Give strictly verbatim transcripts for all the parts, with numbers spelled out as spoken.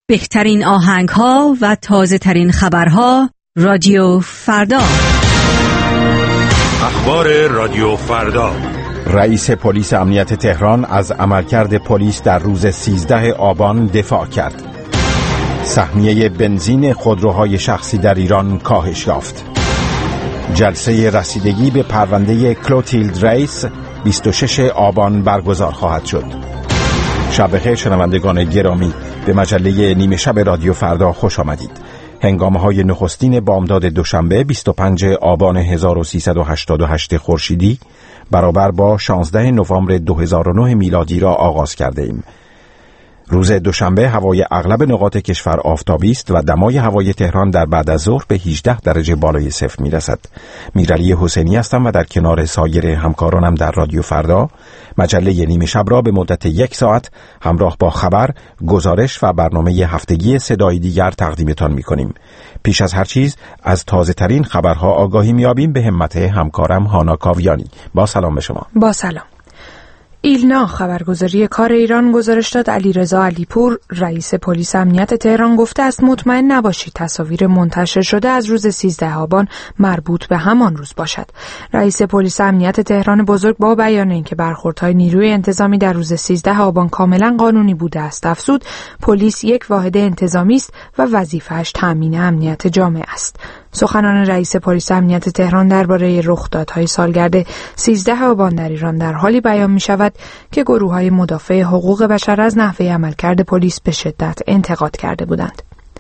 بهترین آهنگ‌ها و تازه‌ترین خبرها رادیو فردا. اخبار رادیو فردا. رئیس پلیس امنیت تهران از عملکرد پلیس در روز سیزده آبان دفاع کرد. سهمیه بنزین خودروهای شخصی در ایران کاهش یافت. جلسه رسیدگی به پرونده کلوتیلد ریس بیست و ششم آبان برگزار خواهد شد. شب بخیر شنوندگان گرامی، به مجله نیمه شب رادیو فردا خوش آمدید. هنگامه‌های نخستین بامداد دوشنبه بیست و پنجم آبان هزار و سیصد و هشتاد و هشت خورشیدی برابر با شانزدهم نوامبر دو هزار و نه میلادی را آغاز کرده ایم. روز دوشنبه هوای اغلب نقاط کشور آفتابی است و دمای هوای تهران در بعد از ظهر به هجده درجه بالای صفر میرسد. میرعلی حسینی هستم و در کنار سایر همکارانم در رادیو فردا مجله نیمه شب را به مدت یک ساعت همراه با خبر، گزارش و برنامه هفتگی صدای دیگر تقدیمتان میکنیم. پیش از هر چیز از تازه ترین خبرها آگاهی میابیم به همت همکارم هانا کاویانی. با سلام به شما. با سلام. ایلنا خبرگزاری کار ایران گزارش داد علیرضا علیپور رئیس پلیس امنیت تهران گفته است مطمئن نباشید تصاویر منتشر شده از روز سیزده آبان مربوط به همان روز باشد. رئیس پلیس امنیت تهران بزرگ با بیان اینکه برخوردهای نیروی انتظامی در روز سیزده آبان کاملا قانونی بوده است افزود پلیس یک واحد انتظامی است و وظیفه‌اش تامین امنیت جامعه است. سخنان رئیس پلیس امنیت تهران درباره رخدادهای سالگرد سیزده آبان در ایران در حالی بیان می شود که گروه‌های مدافع حقوق بشر از نحوه عملکرد پلیس به شدت انتقاد کرده بودند.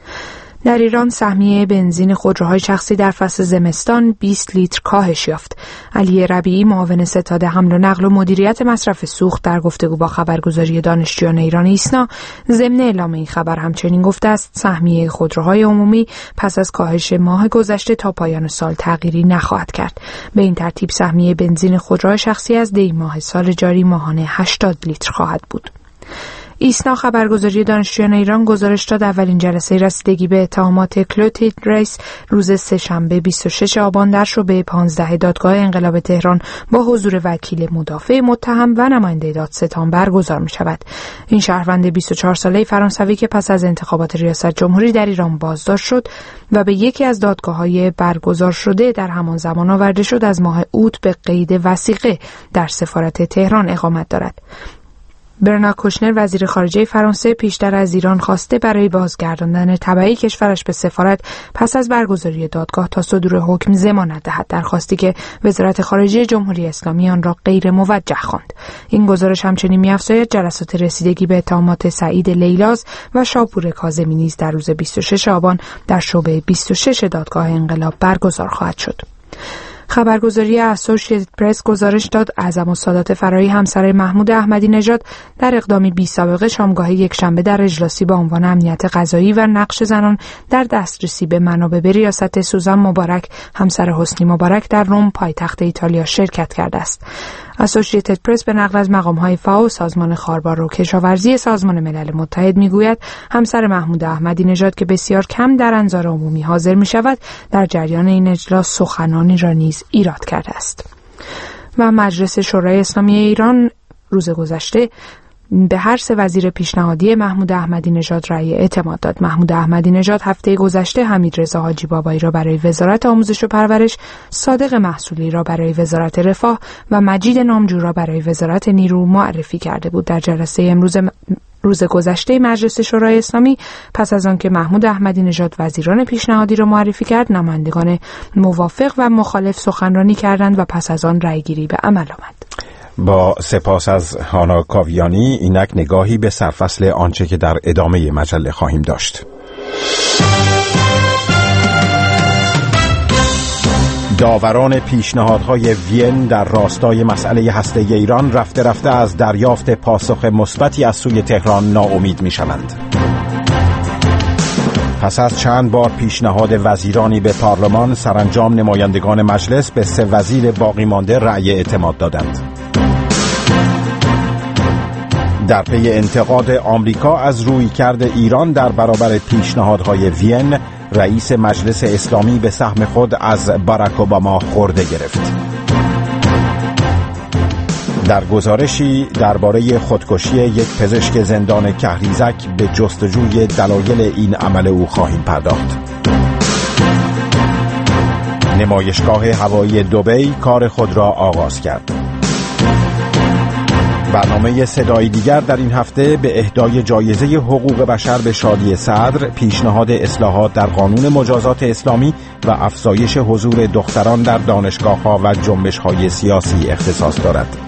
در ایران سهمیه بنزین خودروهای شخصی در فصل زمستان بیست لیتر کاهش یافت. علی ربیعی معاون ستاد حمل و نقل و مدیریت مصرف سوخت در گفتگو با خبرگزاری دانشجویان ایران ایسنا ضمن اعلام این خبر همچنین گفته است سهمیه خودروهای عمومی پس از کاهش ماه گذشته تا پایان سال تغییری نخواهد کرد. به این ترتیب سهمیه بنزین خودروهای شخصی از دی ماه سال جاری ماهانه هشتاد لیتر خواهد بود. ایسنا خبرگزاری دانشجویان ایران گزارش داد اولین جلسه رسیدگی به اتهامات کلوتیلد ریس روز سه‌شنبه بیست و ششم آبان در شعبه پانزده دادگاه انقلاب تهران با حضور وکیل مدافع متهم و نماینده دادستان برگزار می شود. این شهروند بیست و چهار ساله فرانسوی که پس از انتخابات ریاست جمهوری در ایران بازداشت شد و به یکی از دادگاه‌های برگزار شده در همان زمان آورده شد از ماه اوت به قید وثیقه در سفارت تهران اقامت دارد. برنارد کوشنر وزیر خارجه فرانسه پیشتر از ایران خواسته برای بازگرداندن تبعی کشورش به سفارت پس از برگزاری دادگاه تا صدور حکم ضمانت دهد، درخواستی که وزارت خارجه جمهوری اسلامی آن را غیر موجه خواند. این گزارش همچنین می‌افزاید جلسات رسیدگی به اتهامات سعید لیلاز و شاپور کاظمی نیز در روز بیست و ششم آبان در شعبه بیست و شش دادگاه انقلاب برگزار خواهد شد. خبرگزاری اسوسییتد پرس گزارش داد اعظم السادات فرایی همسر محمود احمدی نژاد در اقدامی بی سابقه شامگاه یکشنبه در اجلاسی با عنوان امنیت غذایی و نقش زنان در دسترسی به منابع به ریاست سوزان مبارک همسر حسنی مبارک در روم پایتخت ایتالیا شرکت کرده است. اسوسییتد پرس به نقل از مقام‌های فاو سازمان خاربار و کشاورزی سازمان ملل متحد میگوید همسر محمود احمدی نژاد که بسیار کم در انظار عمومی حاضر می‌شود در جریان این اجلاس سخنانی را نیز ایراد کرده است. و مجلس شورای اسلامی ایران روز گذشته به هر سه وزیر پیشنهادی محمود احمدی نژاد رأی اعتماد داد. محمود احمدی نژاد هفته گذشته حمیدرضا حاجی بابایی را برای وزارت آموزش و پرورش، صادق محصولی را برای وزارت رفاه و مجید نامجو را برای وزارت نیرو معرفی کرده بود. در جلسه امروز روز گذشته مجلس شورای اسلامی پس از آنکه محمود احمدی نژاد وزیران پیشنهادی را معرفی کرد، نمایندگان موافق و مخالف سخنرانی کردند و پس از آن رأیگیری به عمل آمد. با سپاس از هانا کاویانی، اینک نگاهی به سرفصل آنچه که در ادامه مجله خواهیم داشت. داوران پیشنهادهای وین در راستای مسئله هسته‌ای ایران رفته رفته از دریافت پاسخ مثبتی از سوی تهران ناامید می‌شوند. پس از چند بار پیشنهاد وزیرانی به پارلمان، سرانجام نمایندگان مجلس به سه وزیر باقی مانده رأی اعتماد دادند. در پی انتقاد آمریکا از رویکرد ایران در برابر پیشنهادهای وین، رئیس مجلس اسلامی به سهم خود از باراک اوباما خورده گرفت. در گزارشی درباره خودکشی یک پزشک زندان کهریزک به جستجوی دلایل این عمل او خواهیم پرداخت. نمایشگاه هوایی دبی کار خود را آغاز کرد. برنامه صدای دیگر در این هفته به اهدای جایزه حقوق بشر به شادی صدر، پیشنهاد اصلاحات در قانون مجازات اسلامی و افزایش حضور دختران در دانشگاه‌ها و جنبش‌های سیاسی اختصاص دارد.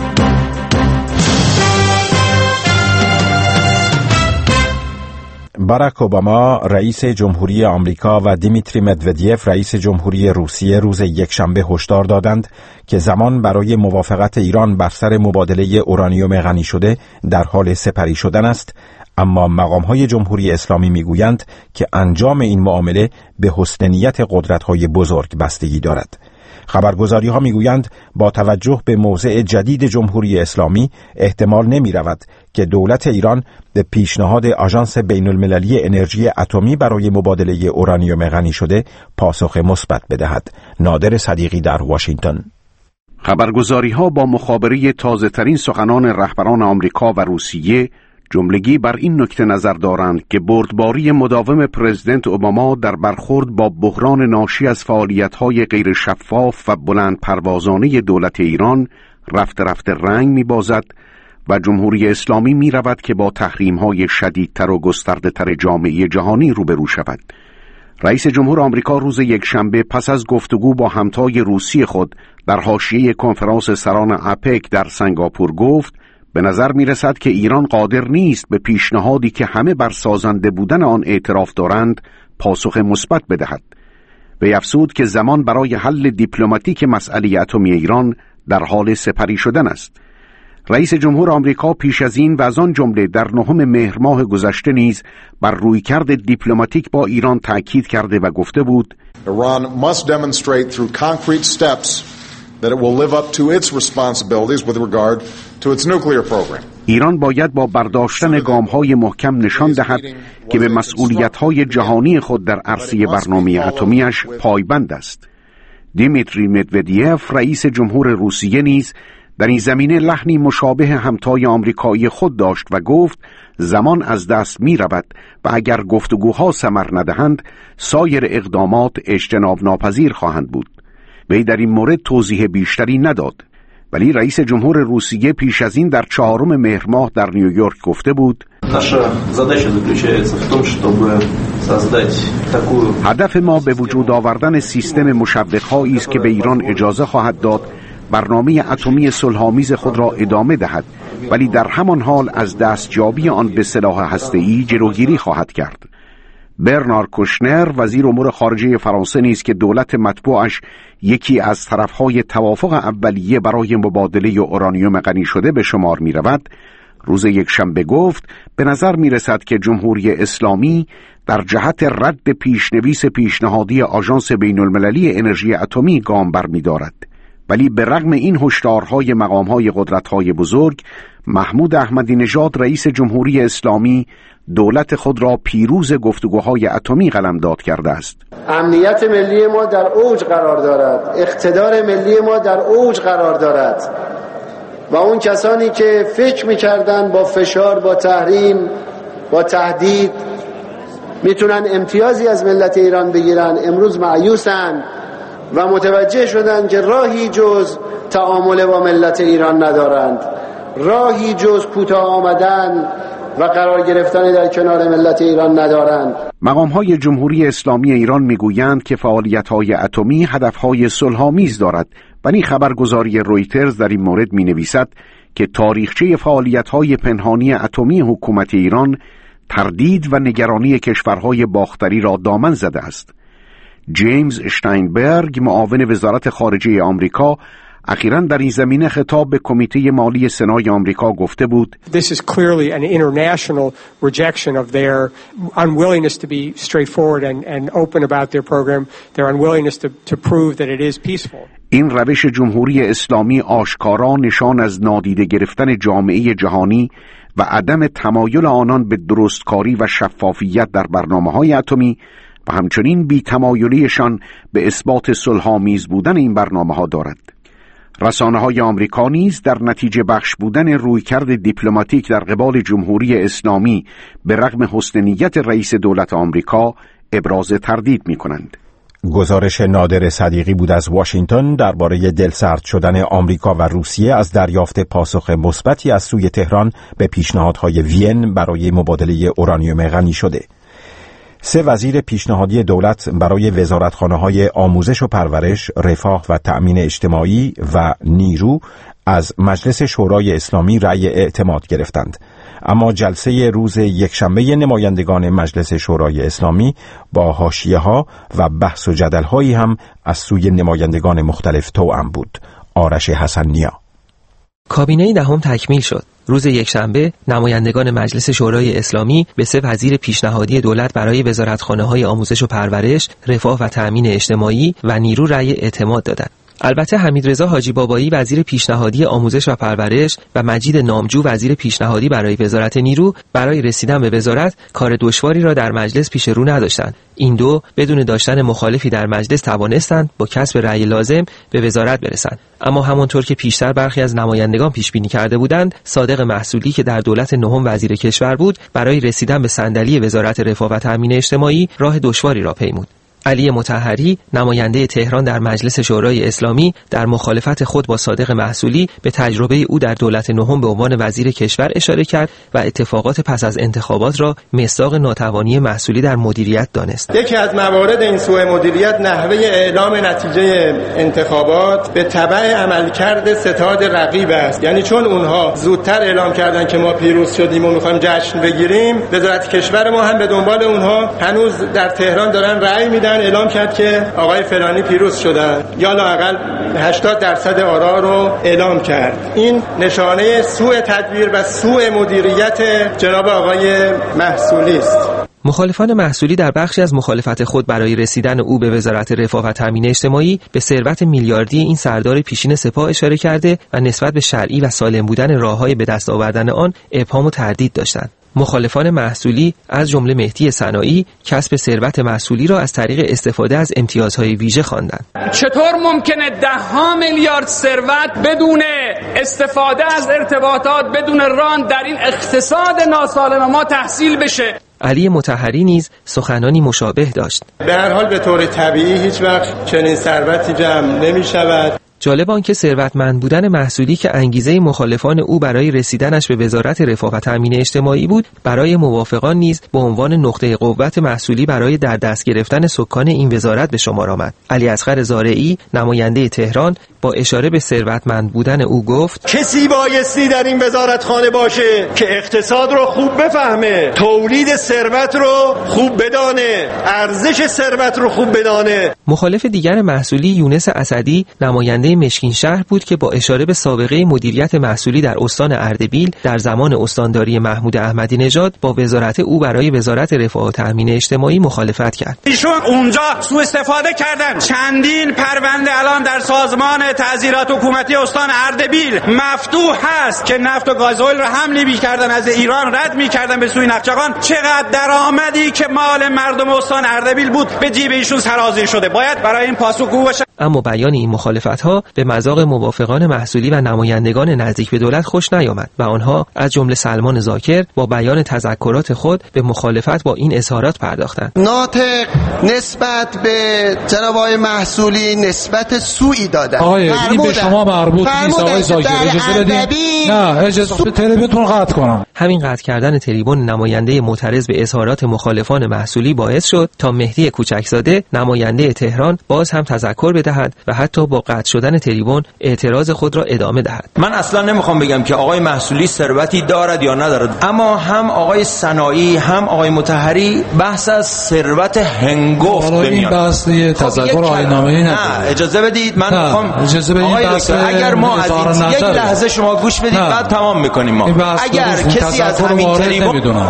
باراک اوباما رئیس جمهوری آمریکا و دیمیتری مدودیف رئیس جمهوری روسیه روز یکشنبه هشدار دادند که زمان برای موافقت ایران بر سر مبادله اورانیوم غنی شده در حال سپری شدن است، اما مقام‌های جمهوری اسلامی می‌گویند که انجام این معامله به حسن نیت قدرت‌های بزرگ بستگی دارد. خبرگزاری ها می گویند با توجه به موضع جدید جمهوری اسلامی احتمال نمی رود که دولت ایران به پیشنهاد آژانس بین المللی انرژی اتمی برای مبادله اورانیوم غنی شده پاسخ مثبت بدهد. نادر صدیقی در واشنگتن. خبرگزاری ها با مخابره تازه ترین سخنان رهبران آمریکا و روسیه جملگی بر این نکته نظر دارند که بردباری مداوم پرزیدنت اوباما در برخورد با بحران ناشی از فعالیت‌های غیر شفاف و بلند پروازانه دولت ایران رفته رفته رنگ می‌بازد و جمهوری اسلامی می‌رود که با تحریم‌های شدیدتر و گسترده‌تر جامعه جهانی روبرو شود. رئیس جمهور آمریکا روز یکشنبه پس از گفتگو با همتای روسی خود در حاشیه کنفرانس سران اپک در سنگاپور گفت به نظر می رسد که ایران قادر نیست به پیشنهادی که همه بر سازنده بودن آن اعتراف دارند پاسخ مثبت بدهد. وی افزود که زمان برای حل دیپلماتیک مسئله اتمی ایران در حال سپری شدن است. رئیس جمهور آمریکا پیش از این و از آن جمله در نهم مهر ماه گذشته نیز بر رویکرد دیپلماتیک با ایران تأکید کرده و گفته بود Iran must demonstrate through concrete steps that it will live up to its responsibilities with regard to its nuclear program. ایران باید با برداشتن گام‌های محکم نشان دهد که به مسئولیت‌های جهانی خود در عرصه برنامه اتمیش پایبند است. دیمیتری مدودیف رئیس جمهور روسیه نیز در این زمینه لحنی مشابه همتای آمریکایی خود داشت و گفت زمان از دست می رود و اگر گفتگوها ثمر ندهند سایر اقدامات اجتناب ناپذیر خواهند بود. وی در این مورد توضیح بیشتری نداد، ولی رئیس جمهور روسیه پیش از این در چهارم مهر ماه در نیویورک گفته بود هدف ما به وجود آوردن سیستم مشوق‌هایی است که به ایران اجازه خواهد داد برنامه اتمی صلح‌آمیز خود را ادامه دهد، ولی در همان حال از دستیابی آن به سلاح هسته‌ای جلوگیری خواهد کرد. برنار کوشنر وزیر امور خارجه فرانسه نیز که دولت متبوعش یکی از طرفهای توافق اولیه برای مبادله اورانیوم غنی شده به شمار می رود، روز یکشنبه گفت به نظر می رسد که جمهوری اسلامی در جهت رد پیشنویس پیشنهادی آژانس بین المللی انرژی اتمی گام بر می دارد. ولی به رغم این هشدارهای مقامهای قدرت‌های بزرگ، محمود احمدی نژاد رئیس جمهوری اسلامی دولت خود را پیروز گفتگوهای اتمی قلمداد کرده است. امنیت ملی ما در اوج قرار دارد، اقتدار ملی ما در اوج قرار دارد و اون کسانی که فکر می‌کردن با فشار، با تحریم، با تهدید میتونن امتیازی از ملت ایران بگیرن، امروز مایوسن و متوجه شدن که راهی جز تعامل با ملت ایران ندارند، راهی جز کوتاه آمدن و قرار گرفتن در کنار ملت ایران ندارند. مقام‌های جمهوری اسلامی ایران میگویند که فعالیت‌های اتمی هدف‌های صلح‌آمیز دارد، ولی خبرگزاری رویترز در این مورد می‌نویسد که تاریخچه فعالیت‌های پنهانی اتمی حکومت ایران تردید و نگرانی کشورهای باختری را دامن زده است. جیمز اشتاینبرگ معاون وزارت خارجه آمریکا اخیراً در این زمینه خطاب به کمیته مالی سنای آمریکا گفته بود This is clearly an international rejection of their unwillingness to be straightforward and and open about their program, their unwillingness to to prove that it is peaceful. این روش جمهوری اسلامی آشکارا نشان از نادیده گرفتن جامعه جهانی و عدم تمایل آنان به درستکاری و شفافیت در برنامه‌های اتمی و همچنین بی‌تمایلیشان به اثبات صلح‌آمیز بودن این برنامه‌ها دارد. رسانه‌های آمریکا نیز در نتیجه بخش بودن رویکرد دیپلماتیک در قبال جمهوری اسلامی به رغم حسن نیت رئیس دولت آمریکا ابراز تردید می‌کنند. گزارش نادر صدیقی بود از واشنگتن درباره دلسرد شدن آمریکا و روسیه از دریافت پاسخ مثبتی از سوی تهران به پیشنهادهای وین برای مبادله اورانیوم غنی شده. سه وزیر پیشنهادی دولت برای وزارتخانه‌های آموزش و پرورش، رفاه و تأمین اجتماعی و نیرو از مجلس شورای اسلامی رأی اعتماد گرفتند. اما جلسه روز یکشنبه نمایندگان مجلس شورای اسلامی با حاشیه‌ها و بحث و جدل‌هایی هم از سوی نمایندگان مختلف توأم بود. آرش حسن نیا. کابینه دهم تکمیل شد. روز یکشنبه نمایندگان مجلس شورای اسلامی به سه وزیر پیشنهادی دولت برای وزارتخانه‌های آموزش و پرورش، رفاه و تأمین اجتماعی و نیرو رأی اعتماد دادند. البته حمیدرضا حاجی بابایی وزیر پیشنهادی آموزش و پرورش و مجید نامجو وزیر پیشنهادی برای وزارت نیرو برای رسیدن به وزارت کار دشواری را در مجلس پیش رو نداشتند. این دو بدون داشتن مخالفی در مجلس توانستند با کسب رأی لازم به وزارت برسند. اما همانطور که پیشتر برخی از نمایندگان پیش بینی کرده بودند، صادق محصولی که در دولت نهم وزیر کشور بود، برای رسیدن به صندلی وزارت رفاه و تأمین اجتماعی راه دشواری را پیمود. علی مطهری نماینده تهران در مجلس شورای اسلامی در مخالفت خود با صادق محصولی به تجربه او در دولت نهم به عنوان وزیر کشور اشاره کرد و اتفاقات پس از انتخابات را مصداق ناتوانی محصولی در مدیریت دانست. یکی از موارد این سوء مدیریت نحوه اعلام نتیجه انتخابات به تبع عملکرد ستاد رقیب است. یعنی چون اونها زودتر اعلام کردن که ما پیروز شدیم و می‌خوایم جشن بگیریم، وزارت کشور ما هم به دنبال اونها هنوز در تهران دارن رأی میدن، اعلام کرد که آقای فلانی پیروز شدن یا لااقل هشتاد درصد آرا رو اعلام کرد. این نشانه سوء تدبیر و سوء مدیریت جناب آقای محصولی است. مخالفان محصولی در بخشی از مخالفت خود برای رسیدن او به وزارت رفاه و تأمین اجتماعی به ثروت میلیاردی این سردار پیشین سپاه اشاره کرده و نسبت به شرعی و سالم بودن راه‌های به دست آوردن آن ابهام و تردید داشتند. مخالفان محصولی از جمله مهدی صناعی کسب ثروت محصولی را از طریق استفاده از امتیازهای ویژه خواندند. چطور ممکنه ده ها میلیارد ثروت بدون استفاده از ارتباطات، بدون ران در این اقتصاد ناسالم ما تحصیل بشه؟ علی مطهری نیز سخنانی مشابه داشت. به هر حال به طور طبیعی هیچ وقت چنین ثروتی جمع نمی شود. جالب آن که ثروتمند بودن محصولی که انگیزه مخالفان او برای رسیدنش به وزارت رفاه و تأمین اجتماعی بود، برای موافقان نیز به عنوان نقطه قوت محصولی برای در دست گرفتن سکان این وزارت به شمار آمد. علی اصغر زارعی نماینده تهران با اشاره به ثروتمند بودن او گفت: کسی بایستی در این وزارتخانه باشه که اقتصاد رو خوب بفهمه، تولید ثروت رو خوب بدانه، ارزش ثروت رو خوب بدانه. مخالف دیگر محصولی یونس اسدی نماینده مشکین شهر بود که با اشاره به سابقه مدیریت محصولی در استان اردبیل در زمان استانداری محمود احمدی نژاد با وزارت او برای وزارت رفاه و تأمین اجتماعی مخالفت کرد. ایشون اونجا سوء استفاده کردن. چندین پرونده الان در سازمان تعزیرات حکومتی استان اردبیل مفتوح هست که نفت و گازوئیل رو حمل می‌کردن، از ایران رد می‌کردن به سوی نفچقان. چقدر درآمدی که مال مردم استان اردبیل بود به جیب ایشون سرازیر شده. باید برای این پاسخگو باشه. اما بیان این مخالفت‌ها به مذاق موافقان محصولی و نمایندگان نزدیک به دولت خوش نیامد و آنها از جمله سلمان زاکر با بیان تذکرات خود به مخالفت با این اظهارات پرداختند. ناطق نسبت به جناب آقای محصولی نسبت سوئی دادند. آقای این به شما مربوط نیست آقای زاکر، اجازه بدید. نه اجازه به تریبونتون قطع کنم. همین قطع کردن تریبون نماینده معترض به اظهارات مخالفان محصولی باعث شد تا مهدی کوچکزاده نماینده تهران باز هم تذکر بدهد و حتی با قطع شدن تریبون اعتراض خود را ادامه دهد. من اصلا نمیخوام بگم که آقای محصولی ثروتی دارد یا ندارد، اما هم آقای صناعی هم آقای مطهری بحث از ثروت هنگفت بمیاد. این بحث یه تذکر آیین‌نامه‌ای نه اجازه بدید من میخوام آقای دکتر اگر ما از یک لحظه شما گوش بدید نه. بعد تمام میکنیم ما اگر کسی از همین تریبون.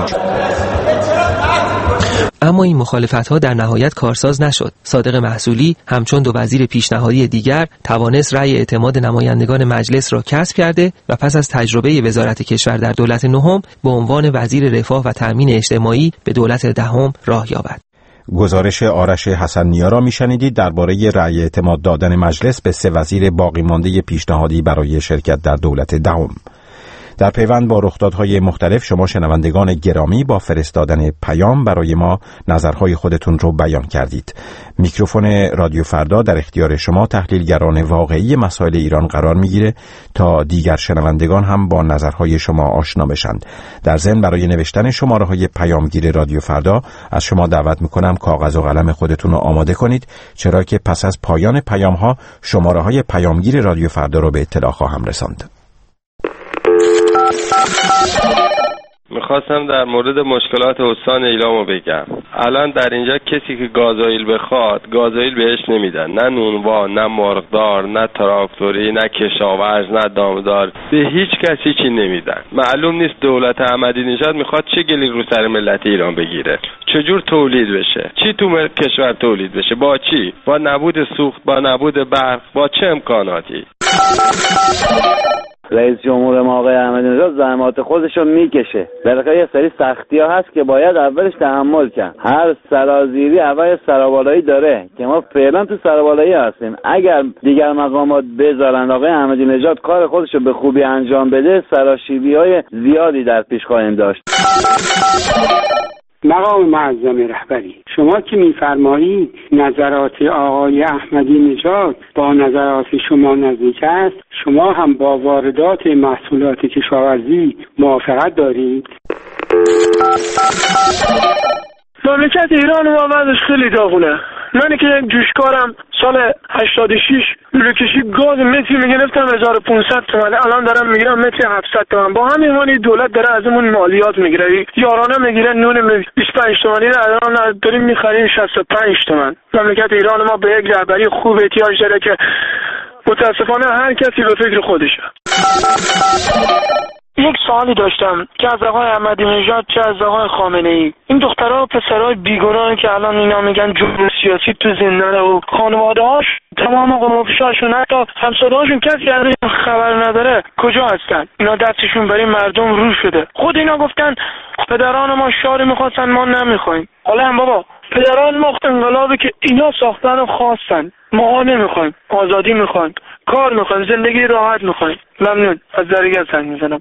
اما این مخالفت‌ها در نهایت کارساز نشد. صادق محصولی همچون دو وزیر پیشنهادی دیگر توانست رأی اعتماد نمایندگان مجلس را کسب کرده و پس از تجربه وزارت کشور در دولت نهم به عنوان وزیر رفاه و تأمین اجتماعی به دولت دهم راه یابد. گزارش آرش حسن‌نیا را میشنیدید درباره رأی اعتماد دادن مجلس به سه وزیر باقی مانده پیشنهادی برای شرکت در دولت دهم. در پیوند با رخدادهای مختلف شما شنوندگان گرامی با فرستادن پیام برای ما نظرهای خودتون رو بیان کردید. میکروفون رادیو فردا در اختیار شما تحلیلگران واقعی مسائل ایران قرار میگیره تا دیگر شنوندگان هم با نظرهای شما آشنا بشند. در ضمن برای نوشتن شماره‌های پیامگیر رادیو فردا از شما دعوت میکنم کاغذ و قلم خودتون رو آماده کنید، چرا که پس از پایان پیام‌ها شماره‌های پیامگیر رادیو فردا رو به اطلاع خواهم رساند. میخواستم در مورد مشکلات استان ایلامو بگم. الان در اینجا کسی که گازوئیل بخواد گازوئیل بهش نمیدن، نه نونوا، نه مرغدار، نه تراکتوری، نه کشاورز، نه دامدار، به هیچ کسی چی نمیدن. معلوم نیست دولت احمدی نژاد میخواد چه گلی رو سر ملت ایران بگیره، چجور تولید بشه، چی تو کشور تولید بشه، با چی، با نبود سوخت، با نبود برق، با چه امکاناتی. رئیس جمهور ما آقای احمدی نژاد زحمات خودش رو میکشه. بالاخره یه سری سختی ها هست که باید اولش تحمل کرد. هر سرازیری اول سرابالایی داره که ما فعلا تو سرابالایی هستیم. اگر دیگر مقامات بذارن آقای احمدی نژاد کار خودش رو به خوبی انجام بده، سراشیبی های زیادی در پیش خواهیم داشت. مقام معظم رهبری، شما که می‌فرمایید نظرات آقای احمدی نژاد با نظرات شما نزدیک است، شما هم با واردات محصولات کشاورزی موافقت دارید؟ مملکت ایران ما وضعش خیلی داغونه. من که یک جوشکارم سال هشتاد و شش لوله کشی گاز متری میگرفتم هزار و پانصد تومان، الان دارم میگیرم متری هفتصد تومان. با همین مالی دولت داره ازمون مالیات میگیره. یارانه میگیره نون بیست و پنج تومانی رو الان داریم میخریم شصت و پنج تومان. مملکت ایران ما به یک رهبری خوب احتیاج داره که متاسفانه هر کسی به فکر خودشه. یک سوالی داشتم که از آقای احمدی نژاد چه از آقای خامنه ای، این دخترها و پسرهای بیگناهی که الان اینا میگن جرم سیاسی تو زندانه و خانواده‌هاش تمام قمافشاشون حتی همسایه‌هاشون کسی از این خبر نداره کجا هستن؟ اینا دستشون برای مردم رو شده. خود اینا گفتن پدران ما شاری میخواستن ما نمیخوایم. حالا هم بابا پدران ما انقلابی که اینا ساختن و خواستن، ما نمیخوایم، آزادی میخوایم، کار میخوایم، زندگی راحت میخوایم. ممنون. از درگاه زنگ میزنم.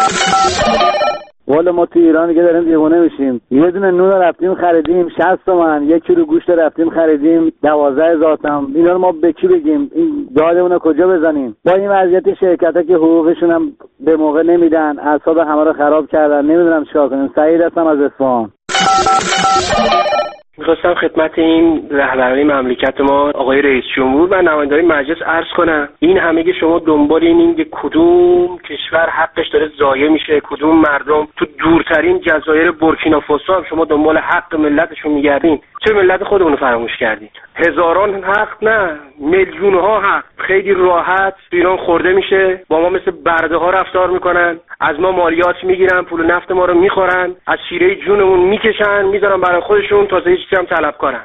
والا ما تو ایران دیگه داریم دیوونه میشیم. یه دونه نون رفتیم خریدیم شصت تومن، یک کیلو گوشت رفتیم خریدیم دوازده هزار تومن. اینا رو ما به کی بگیم؟ این دادمون رو کجا بزنیم؟ با این وضعیت شرکت‌ها که حقوقشون هم به موقع نمیدن، اعصاب همه رو خراب کردن. نمیدونم چیکار کنیم. سعید هستم از اصفهان. میخواستم خدمت این رهبران مملکت ما آقای رئیس جمهور و نمایندگان مجلس عرض کنم، این همه که شما دنبال این که کدوم کشور حقش داره ضایع میشه، کدوم مردم تو دورترین جزایر بورکینافاسو هم شما دنبال حق ملتشون میگردین، چه ملت خودمون رو فراموش کردین؟ هزاران حق نه، میلیون ها حق خیلی راحت ایران خورده میشه. با ما مثل برده ها رفتار میکنن، از ما مالیات میگیرن، پول نفت ما رو میخورن، از شیره جونمون میکشن، میذارن برای خودشون، تازه هیچ چیزی هم طلب کنن.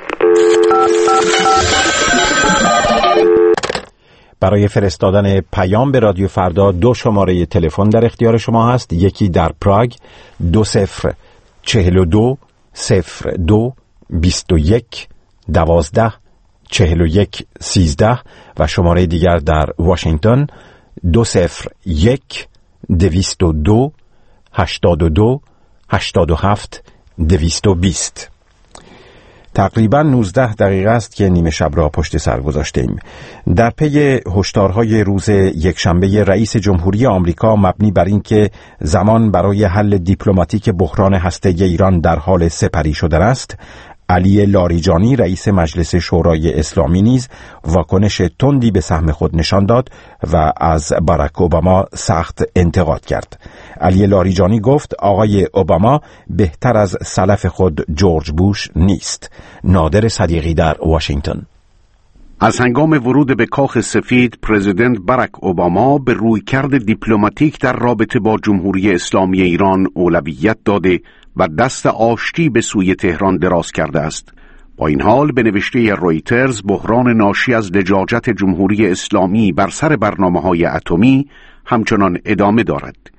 برای فرستادن پیام به رادیو فردا دو شماره تلفن در اختیار شما هست. یکی در پراگ دو صفر چهل و دو صفر دو بیست و یک دوازده چهل و یک سیزده و شماره دیگر در واشنگتن دو صفر یک دویست و دو هشتاد و دو هشتاد و هفت دویست و بیست. تقریبا نوزده دقیقه است که نیمه شب را پشت سر گذاشتیم. در پی هشدارهای روز یکشنبه رئیس جمهوری آمریکا مبنی بر اینکه زمان برای حل دیپلماتیک بحران هسته‌ای ایران در حال سپری شدن است، علی لاریجانی رئیس مجلس شورای اسلامی نیز واکنش تندی به سهم خود نشان داد و از باراک اوباما سخت انتقاد کرد. علی لاریجانی گفت آقای اوباما بهتر از سلف خود جورج بوش نیست. نادر صدیقی در واشنگتن. از هنگام ورود به کاخ سفید، پرزیدنت باراک اوباما به رویکرد دیپلماتیک در رابطه با جمهوری اسلامی ایران اولویت داده و دست آشتی به سوی تهران دراز کرده است. با این حال به نوشته رویترز، بحران ناشی از لجاجت جمهوری اسلامی بر سر برنامه‌های اتمی همچنان ادامه دارد.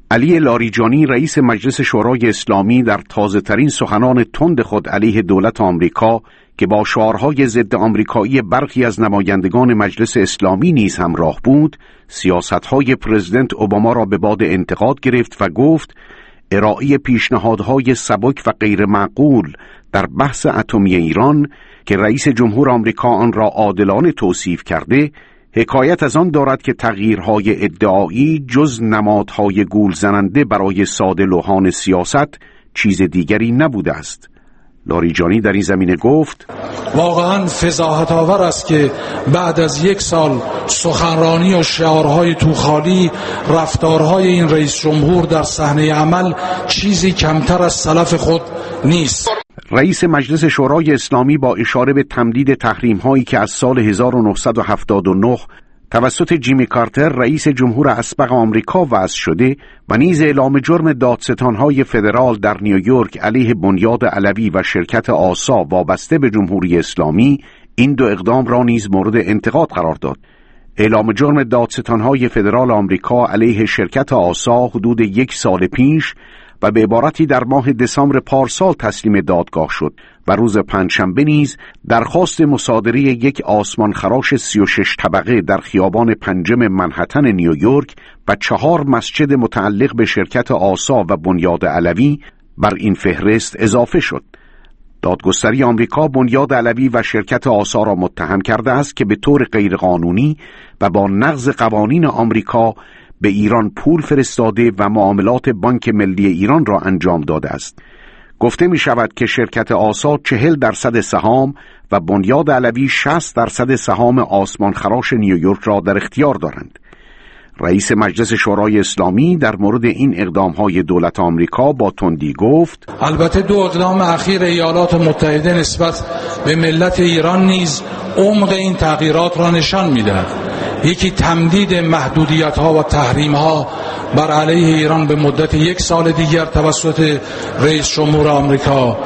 علی لاریجانی رئیس مجلس شورای اسلامی در تازه‌ترین سخنان تند خود علیه دولت آمریکا که با شعارهای ضد آمریکایی برخی از نمایندگان مجلس اسلامی نیز همراه بود، سیاست‌های پرزیدنت اوباما را به باد انتقاد گرفت و گفت ارائه پیشنهادهای سبک و غیر معقول در بحث اتمی ایران که رئیس جمهور آمریکا آن را عادلانه توصیف کرده، حکایت از آن دارد که تغییرهای ادعایی جز نمادهای گول زننده برای ساده لوحان سیاست چیز دیگری نبوده است. لاریجانی در این زمینه گفت واقعا فضاحت آور است که بعد از یک سال سخنرانی و شعارهای توخالی رفتارهای این رئیس جمهور در صحنه عمل چیزی کمتر از سلف خود نیست. رئیس مجلس شورای اسلامی با اشاره به تمدید تحریم هایی که از سال هزار و نهصد و هفتاد و نه توسط جیمی کارتر رئیس جمهور اسبق آمریکا وضع شده و نیز اعلام جرم دادستان‌های فدرال در نیویورک علیه بنیاد علوی و شرکت آسا وابسته به جمهوری اسلامی، این دو اقدام را نیز مورد انتقاد قرار داد. اعلام جرم دادستان‌های فدرال آمریکا علیه شرکت آسا حدود یک سال پیش و به عبارتی در ماه دسامبر پارسال تسلیم دادگاه شد و روز پنجشنبه نیز درخواست مصادره یک آسمان خراش سی و شش طبقه در خیابان پنجم منهتن نیویورک و چهار مسجد متعلق به شرکت آسا و بنیاد علوی بر این فهرست اضافه شد. دادگستری آمریکا بنیاد علوی و شرکت آسا را متهم کرده است که به طور غیرقانونی و با نقض قوانین آمریکا به ایران پول فرستاده و معاملات بانک ملی ایران را انجام داده است. گفته می شود که شرکت آسا چهل درصد سهام و بنیاد علوی شصت درصد سهام آسمان خراش نیویورک را در اختیار دارند. رئیس مجلس شورای اسلامی در مورد این اقدام‌های دولت آمریکا با تندی گفت البته دو اقدام اخیر ایالات متحده نسبت به ملت ایران نیز عمق این تغییرات را نشان می‌دهد. یکی تمدید محدودیت‌ها و تحریم‌ها بر علیه ایران به مدت یک سال دیگر توسط رئیس جمهور آمریکا،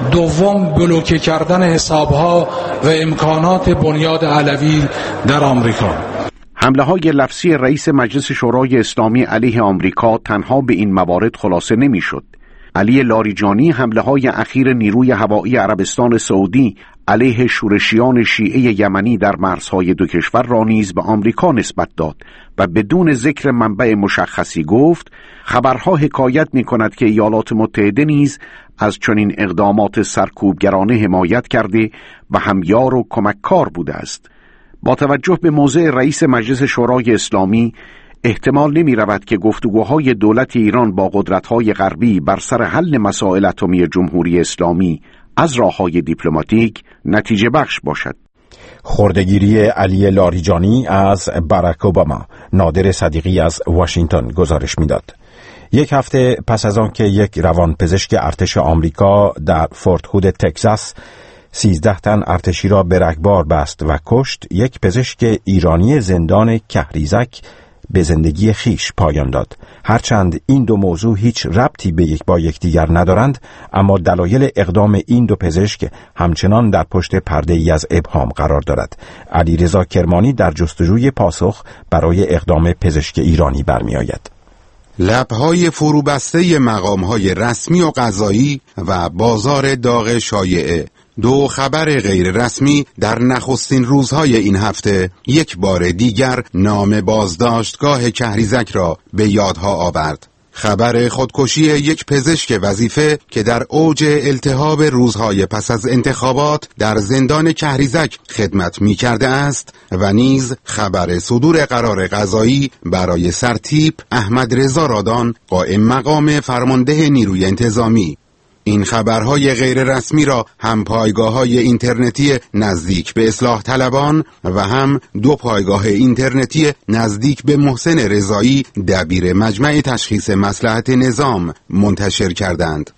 دوم بلوکه کردن حساب‌ها و امکانات بنیاد علوی در آمریکا. حمله های لفظی رئیس مجلس شورای اسلامی علیه آمریکا تنها به این موارد خلاصه نمی شد. علی لاریجانی حمله های اخیر نیروی هوایی عربستان سعودی علیه شورشیان شیعه یمنی در مرزهای دو کشور را نیز به آمریکا نسبت داد و بدون ذکر منبع مشخصی گفت خبرها حکایت می کند که ایالات متحده نیز از چنین اقدامات سرکوبگرانه حمایت کرده و همیار و کمککار بوده است. با توجه به موضع رئیس مجلس شورای اسلامی احتمال نمی رود که گفتگوهای دولت ایران با قدرت‌های غربی بر سر حل مسائل اتمی جمهوری اسلامی از راه‌های دیپلماتیک نتیجه بخش باشد. خردگیری علی لاریجانی از باراک اوباما. نادر صدیقی از واشنگتن گزارش می‌داد. یک هفته پس از آن که یک روانپزشک ارتش آمریکا در فورت هود تگزاس سیزده تن ارتشی را به رگبار بست و کشت، یک پزشک ایرانی زندان کهریزک به زندگی خیش پایان داد. هرچند این دو موضوع هیچ ربطی به یک با یکدیگر ندارند، اما دلایل اقدام این دو پزشک همچنان در پشت پرده ای از ابهام قرار دارد. علیرضا کرمانی در جستجوی پاسخ برای اقدام پزشک ایرانی برمی آید. لبهای فروبسته مقامهای رسمی و قضایی و بازار داغ شایعه. دو خبر غیر رسمی در نخستین روزهای این هفته یک بار دیگر نام بازداشتگاه کهریزک را به یادها آورد. خبر خودکشی یک پزشک وظیفه که در اوج التهاب روزهای پس از انتخابات در زندان کهریزک خدمت می کرده است و نیز خبر صدور قرار قضایی برای سرتیپ احمد رضا رادان قائم مقام فرمانده نیروی انتظامی. این خبرهای غیر رسمی را هم پایگاه‌های اینترنتی نزدیک به اصلاح طلبان و هم دو پایگاه اینترنتی نزدیک به محسن رضایی دبیر مجمع تشخیص مصلحت نظام منتشر کردند.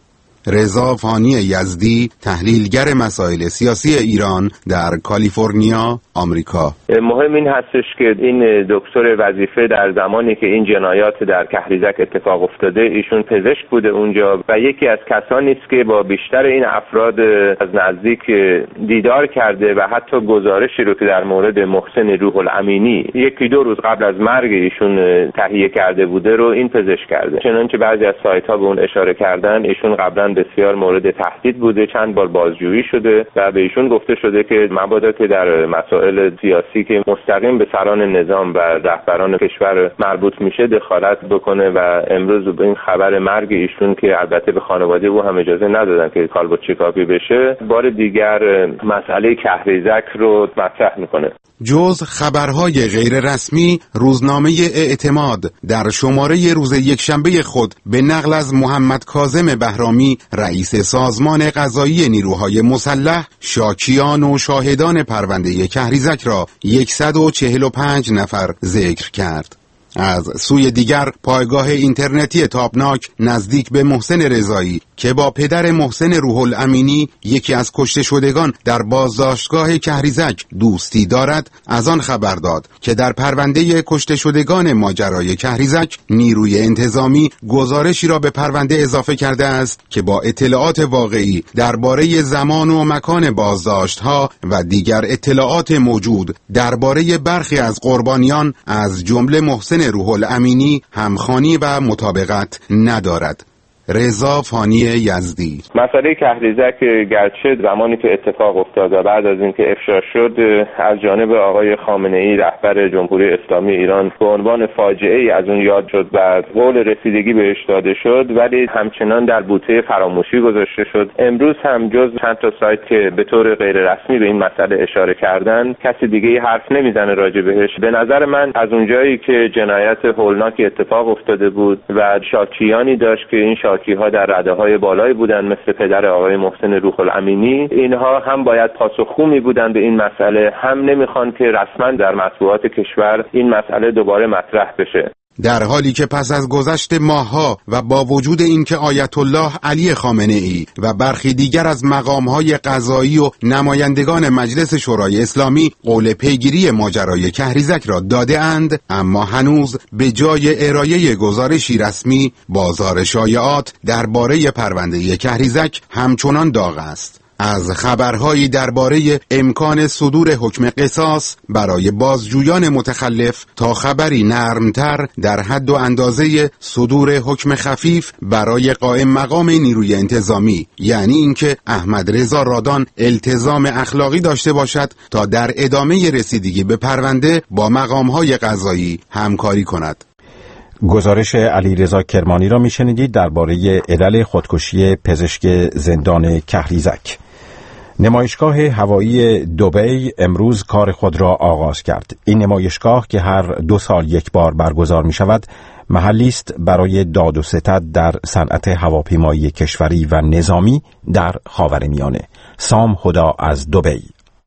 رضا فانی یزدی، تحلیلگر مسائل سیاسی ایران در کالیفرنیا، آمریکا. مهم این هستش که این دکتر وظیفه در زمانی که این جنایات در کهریزک اتفاق افتاده ایشون پزشک بوده اونجا و یکی از کسانی است که با بیشتر این افراد از نزدیک دیدار کرده و حتی گزارشی رو که در مورد محسن روح الامینی یکی دو روز قبل از مرگ ایشون تهیه کرده بوده رو این پزشک کرده. چنانچه بعضی از سایت ها به اون اشاره کردن ایشون قبلا بسیار مورد تهدید بوده، چند بار بازجویی شده و به ایشون گفته شده که مبادا که در مسائل سیاسی که مستقیم به سران نظام و رهبران کشور مربوط میشه دخالت بکنه و امروز به این خبر مرگ ایشون که البته به خانواده او هم اجازه ندادن که کالبد چکاپی بشه بار دیگر مسئله کهریزک رو مطرح میکنه. جز خبرهای غیر رسمی، روزنامه اعتماد در شماره روز یکشنبه خود به نقل از محمد کاظم بهرامی رئیس سازمان قضایی نیروهای مسلح شاکیان و شاهدان پرونده کهریزک را صد و چهل و پنج نفر ذکر کرد. از سوی دیگر پایگاه اینترنتی تابناک نزدیک به محسن رضایی که با پدر محسن روح الامینی یکی از کشته شدگان در بازداشتگاه کهریزک دوستی دارد از آن خبر داد که در پرونده کشته شدگان ماجرای کهریزک نیروی انتظامی گزارشی را به پرونده اضافه کرده است که با اطلاعات واقعی درباره زمان و مکان بازداشت‌ها و دیگر اطلاعات موجود درباره برخی از قربانیان از جمله محسن روح الامینی همخوانی و مطابقت ندارد. رضا فانی یزدی: مسئله کهریزک گرچه زمانی که اتفاق افتاد و بعد از اینکه افشا شد از جانب آقای خامنه‌ای رهبر جمهوری اسلامی ایران به عنوان فاجعه ای از اون یاد شد و قول رسیدگی بهش داده شد، ولی همچنان در بوته فراموشی گذاشته شد. امروز هم جز چند تا سایت که به طور غیر رسمی به این مسئله اشاره کردن کسی دیگه ای حرف نمیزنه راجع بهش. به نظر من از اونجایی که جنایت هولناکی اتفاق افتاده بود و شاکیانی داشت که این ها در رده‌های بالایی بودن مثل پدر آقای محسن روح الامینی، اینها هم باید پاسخگو می بودن به این مسئله، هم نمیخوان که رسما در مطبوعات کشور این مسئله دوباره مطرح بشه. در حالی که پس از گذشت ماه‌ها و با وجود اینکه آیت الله علی خامنه‌ای و برخی دیگر از مقام‌های قضایی و نمایندگان مجلس شورای اسلامی قول پیگیری ماجرای کهریزک را داده اند، اما هنوز به جای ارائه گزارشی رسمی بازار شایعات درباره پرونده کهریزک همچنان داغ است. از خبرهایی درباره امکان صدور حکم قصاص برای بازجویان متخلف تا خبری نرمتر در حد و اندازه صدور حکم خفیف برای قائم مقام نیروی انتظامی، یعنی اینکه احمد رضا رادان التزام اخلاقی داشته باشد تا در ادامه رسیدگی به پرونده با مقام‌های قضایی همکاری کند. گزارش علیرضا کرمانی را میشنیدید درباره علل خودکشی پزشک زندان کهریزک. نمایشگاه هوایی دبی امروز کار خود را آغاز کرد. این نمایشگاه که هر دو سال یک بار برگزار می شود، محلی است برای داد و ستد در صنعت هواپیمایی کشوری و نظامی در خاورمیانه. سام هدا از دبی.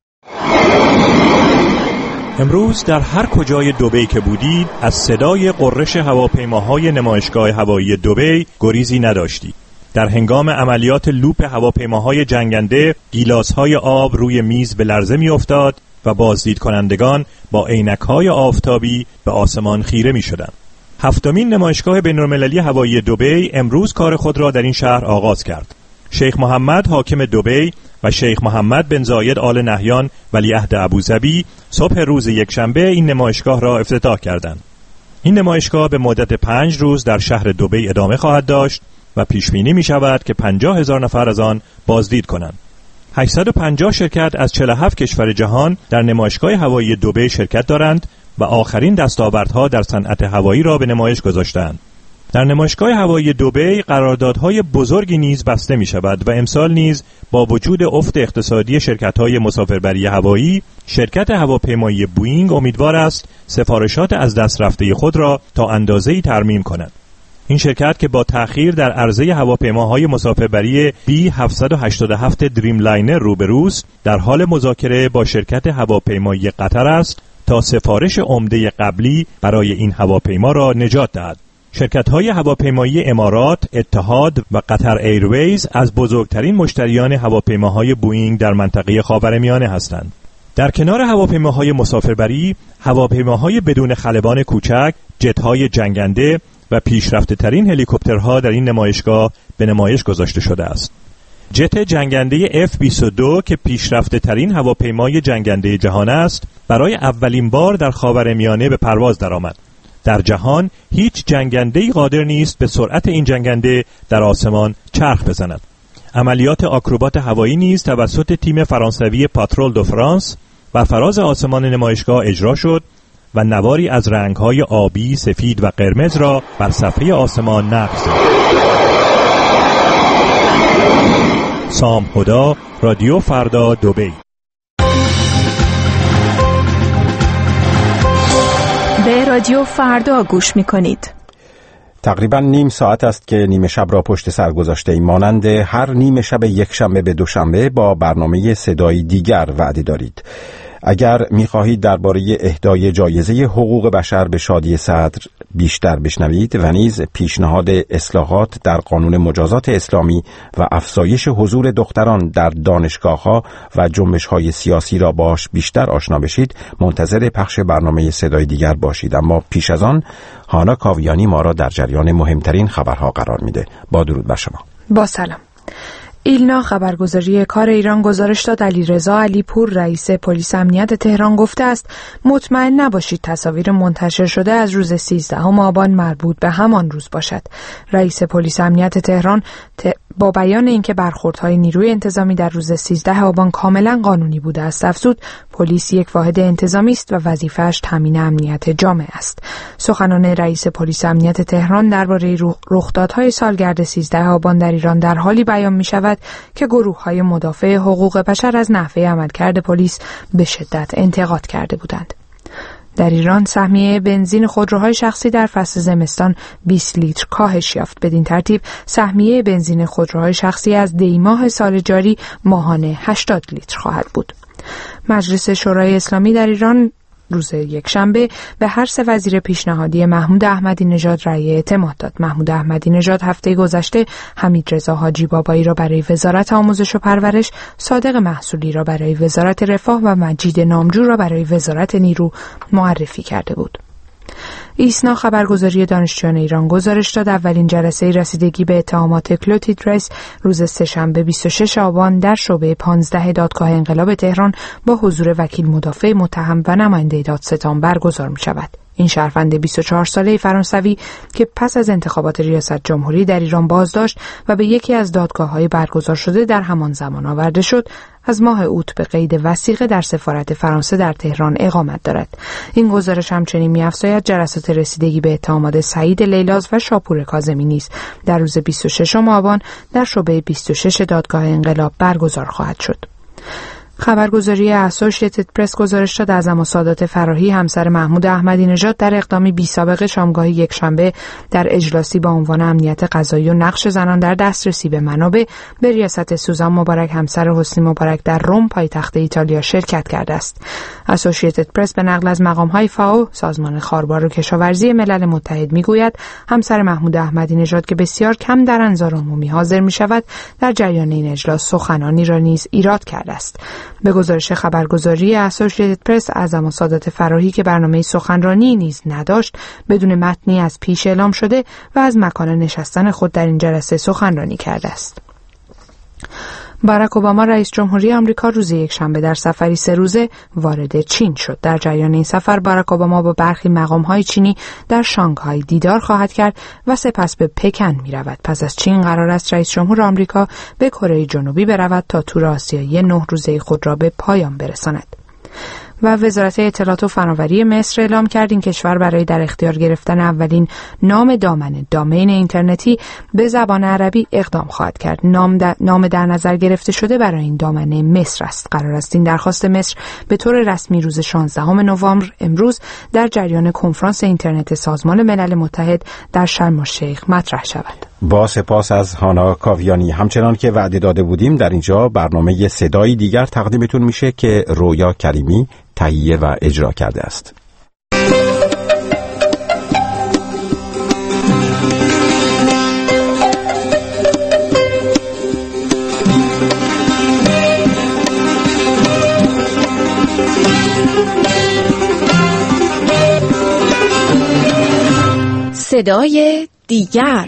امروز در هر کجای دبی که بودید از صدای غرش هواپیماهای نمایشگاه هوایی دبی گریزی نداشتید. در هنگام عملیات لوپ هواپیماهای جنگنده گیلاس‌های آب روی میز به لرزه می‌افتاد و بازدید کنندگان با عینک‌های آفتابی به آسمان خیره می‌شدند. هفتمین نمایشگاه بین‌المللی هوایی دبی امروز کار خود را در این شهر آغاز کرد. شیخ محمد حاکم دبی و شیخ محمد بن زاید آل نهیان ولیعهد ابوظبی صبح روز یکشنبه این نمایشگاه را افتتاح کردند. این نمایشگاه به مدت پنج روز در شهر دبی ادامه خواهد داشت و پیش بینی می شود که پنجاه هزار نفر از آن بازدید کنند. هشتصد و پنجاه شرکت از چهل و هفت کشور جهان در نمایشگاه هوایی دبی شرکت دارند و آخرین دستاوردها در صنعت هوایی را به نمایش گذاشتند. در نمایشگاه هوایی دبی قراردادهای بزرگی نیز بسته می شود و امسال نیز با وجود افت اقتصادی شرکت‌های مسافربری هوایی، شرکت هواپیمایی بوئینگ امیدوار است سفارشات از دست رفته خود را تا اندازه‌ای ترمیم کند. این شرکت که با تأخیر در عرضه هواپیماهای مسافربری بی هفتصد و هشتاد و هفت دریم لاینر روبروست، در حال مذاکره با شرکت هواپیمایی قطر است تا سفارش عمده قبلی برای این هواپیما را نجات دهد. شرکت‌های هواپیمایی امارات، اتحاد و قطر ایرویز از بزرگترین مشتریان هواپیماهای بوئینگ در منطقه خاورمیانه هستند. در کنار هواپیماهای مسافربری، هواپیماهای بدون خلبان کوچک، جت‌های جنگنده و پیشرفته‌ترین هلیکوپترها در این نمایشگاه به نمایش گذاشته شده است. جت جنگنده اف بیست و دو که پیشرفته‌ترین هواپیمای جنگنده جهان است، برای اولین بار در خاورمیانه به پرواز درآمد. در جهان هیچ جنگنده‌ای قادر نیست به سرعت این جنگنده در آسمان چرخ بزند. عملیات آکروبات هوایی نیز توسط تیم فرانسوی پاترول دو فرانس بر فراز آسمان نمایشگاه اجرا شد و نواری از رنگ‌های آبی، سفید و قرمز را بر صفحه آسمان نقش زد. سام هدا، رادیو فردا، دبی. به رادیو فردا گوش می‌کنید. تقریبا نیم ساعت است که نیمه شب را پشت سر گذاشته ایم. مانند هر نیمه شب یک شنبه به دوشنبه با برنامه صدایی دیگر وعده دارید. اگر می‌خواهید درباره اهدای جایزه حقوق بشر به شادی صدر بیشتر بشنوید و نیز پیشنهاد اصلاحات در قانون مجازات اسلامی و افزایش حضور دختران در دانشگاه‌ها و جنبش‌های سیاسی را باش بیشتر آشنا بشید، منتظر پخش برنامه صدای دیگر باشید. اما پیش از آن هانا کاویانی ما را در جریان مهمترین خبرها قرار میده. با درود بر شما. با سلام. ایلنا خبرگزاری کار ایران گزارش داد علیرضا علیپور رئیس پلیس امنیت تهران گفته است مطمئن نباشید تصاویر منتشر شده از روز سیزدهم آبان مربوط به همان روز باشد. رئیس پلیس امنیت تهران ت... با بیان اینکه برخوردهای نیروی انتظامی در روز سیزده آبان کاملا قانونی بوده است افزود پلیس یک واحد انتظامی است و وظیفه‌اش تامین امنیت جامعه است. سخنان رئیس پلیس امنیت تهران درباره رخدادهای سالگرد سیزده آبان در ایران در حالی بیان می‌شود که گروه‌های مدافع حقوق بشر از نحوه عملکرد پلیس به شدت انتقاد کرده بودند. در ایران سهمیه بنزین خودروهای شخصی در فصل زمستان بیست لیتر کاهش یافت. بدین ترتیب سهمیه بنزین خودروهای شخصی از دی ماه سال جاری ماهانه هشتاد لیتر خواهد بود. مجلس شورای اسلامی در ایران روز یکشنبه به هر سه وزیر پیشنهادی محمود احمدی نژاد رأی اعتماد داد. محمود احمدی نژاد هفته گذشته حمیدرضا حاجی بابایی را برای وزارت آموزش و پرورش، صادق محصولی را برای وزارت رفاه و مجید نامجو را برای وزارت نیرو معرفی کرده بود. ایسنا خبرگزاری دانشجویان ایران گزارش داد اولین جلسه رسیدگی به اتهامات کلوتیدرس روز سه‌شنبه بیست و شش آبان در شعبه پانزده دادگاه انقلاب تهران با حضور وکیل مدافع متهم و نماینده دادستان برگزار می شود. این شهروند بیست و چهار ساله فرانسوی که پس از انتخابات ریاست جمهوری در ایران بازداشت و به یکی از دادگاه‌های برگزار شده در همان زمان آورده شد، از ماه اوت به قید وثیقه در سفارت فرانسه در تهران اقامت دارد. این گزارش همچنین می‌افزاید جلسات رسیدگی به اتهامات سعید لیلاز و شاپور کاظمی نیز در روز بیست و ششم آبان در شعبه بیست و شش دادگاه انقلاب برگزار خواهد شد. خبرگزاری اسوسییتد پرس گزارش داد اعظم السادات فراهی همسر محمود احمدی نژاد در اقدامی بی‌سابقه شامگاه یکشنبه در اجلاسی با عنوان امنیت غذایی و نقش زنان در دسترسی به منابع به ریاست سوزان مبارک همسر حسنی مبارک در روم پایتخت ایتالیا شرکت کرده است. اسوسییتد پرس به نقل از مقام‌های فاو سازمان خاربار و کشاورزی ملل متحد میگوید همسر محمود احمدی نژاد که بسیار کم در انظار عمومی حاضر می‌شود در جریان این اجلاس سخنانی را نیز ایراد کرده است. به گزارش خبرگزاری اسوسییتد پرس اعظم السادات فراهی که برنامه سخنرانی نیز نداشت بدون متنی از پیش اعلام شده و از مکان نشستن خود در این جلسه سخنرانی کرده است. باراک اوباما رئیس جمهوری آمریکا روز یکشنبه در سفری سه روزه وارد چین شد. در جریان این سفر باراک اوباما با برخی مقام‌های چینی در شانگهای دیدار خواهد کرد و سپس به پکن می‌رود. پس از چین قرار است رئیس جمهور آمریکا به کره جنوبی برود تا تور آسیایی نه روزه خود را به پایان برساند. و وزارت اطلاعات و فناوری مصر اعلام کرد این کشور برای در اختیار گرفتن اولین نام دامن دامین اینترنتی به زبان عربی اقدام خواهد کرد. نام, د... نام در نظر گرفته شده برای این دامنه مصر است. قرار است این درخواست مصر به طور رسمی روز شانزدهم نوامبر امروز در جریان کنفرانس اینترنت سازمان ملل متحد در شرم الشیخ مطرح شود. با سپاس از هانا کاویانی. همچنان که وعده داده بودیم در اینجا برنامه صدایی دیگر تقدیمتون میشه که رویا کریمی تهیه و اجرا کرده است. صدای دیگر،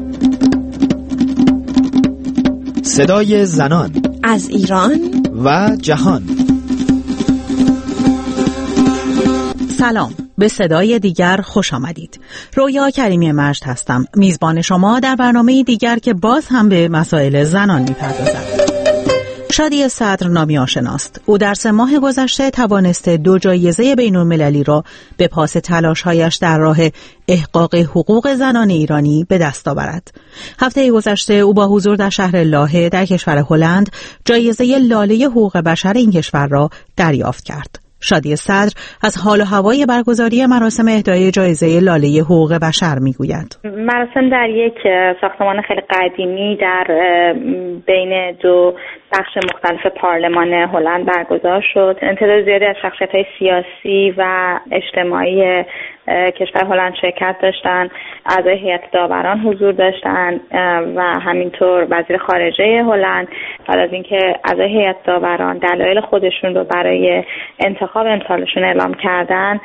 صدای زنان از ایران و جهان. سلام، به صدای دیگر خوش آمدید. رویا کریمی مجد هستم، میزبان شما در برنامه دیگر که باز هم به مسائل زنان میپردازد. شادی صدر نامی آشناست. او در سه ماه گذشته توانسته دو جایزه بین‌المللی را به پاس تلاش‌هایش در راه احقاق حقوق زنان ایرانی به دست آورد. هفته گذشته او با حضور در شهر لاهه در کشور هلند جایزه لاله حقوق بشر این کشور را دریافت کرد. شادی صدر از حال و هوای برگزاری مراسم اهدای جایزه لاله حقوق بشر میگوید. مراسم در یک ساختمان خیلی قدیمی در بین دو بخش مختلف پارلمان هلند برگزار شد. تعداد زیادی از شخصیت‌های سیاسی و اجتماعی کشور هلند شرکت داشتند، اعضای هیئت داوران حضور داشتند و همینطور وزیر خارجه هلند. بعد از اینکه اعضای هیئت داوران دلایل خودشون رو برای انتخاب امسالشون اعلام کردن،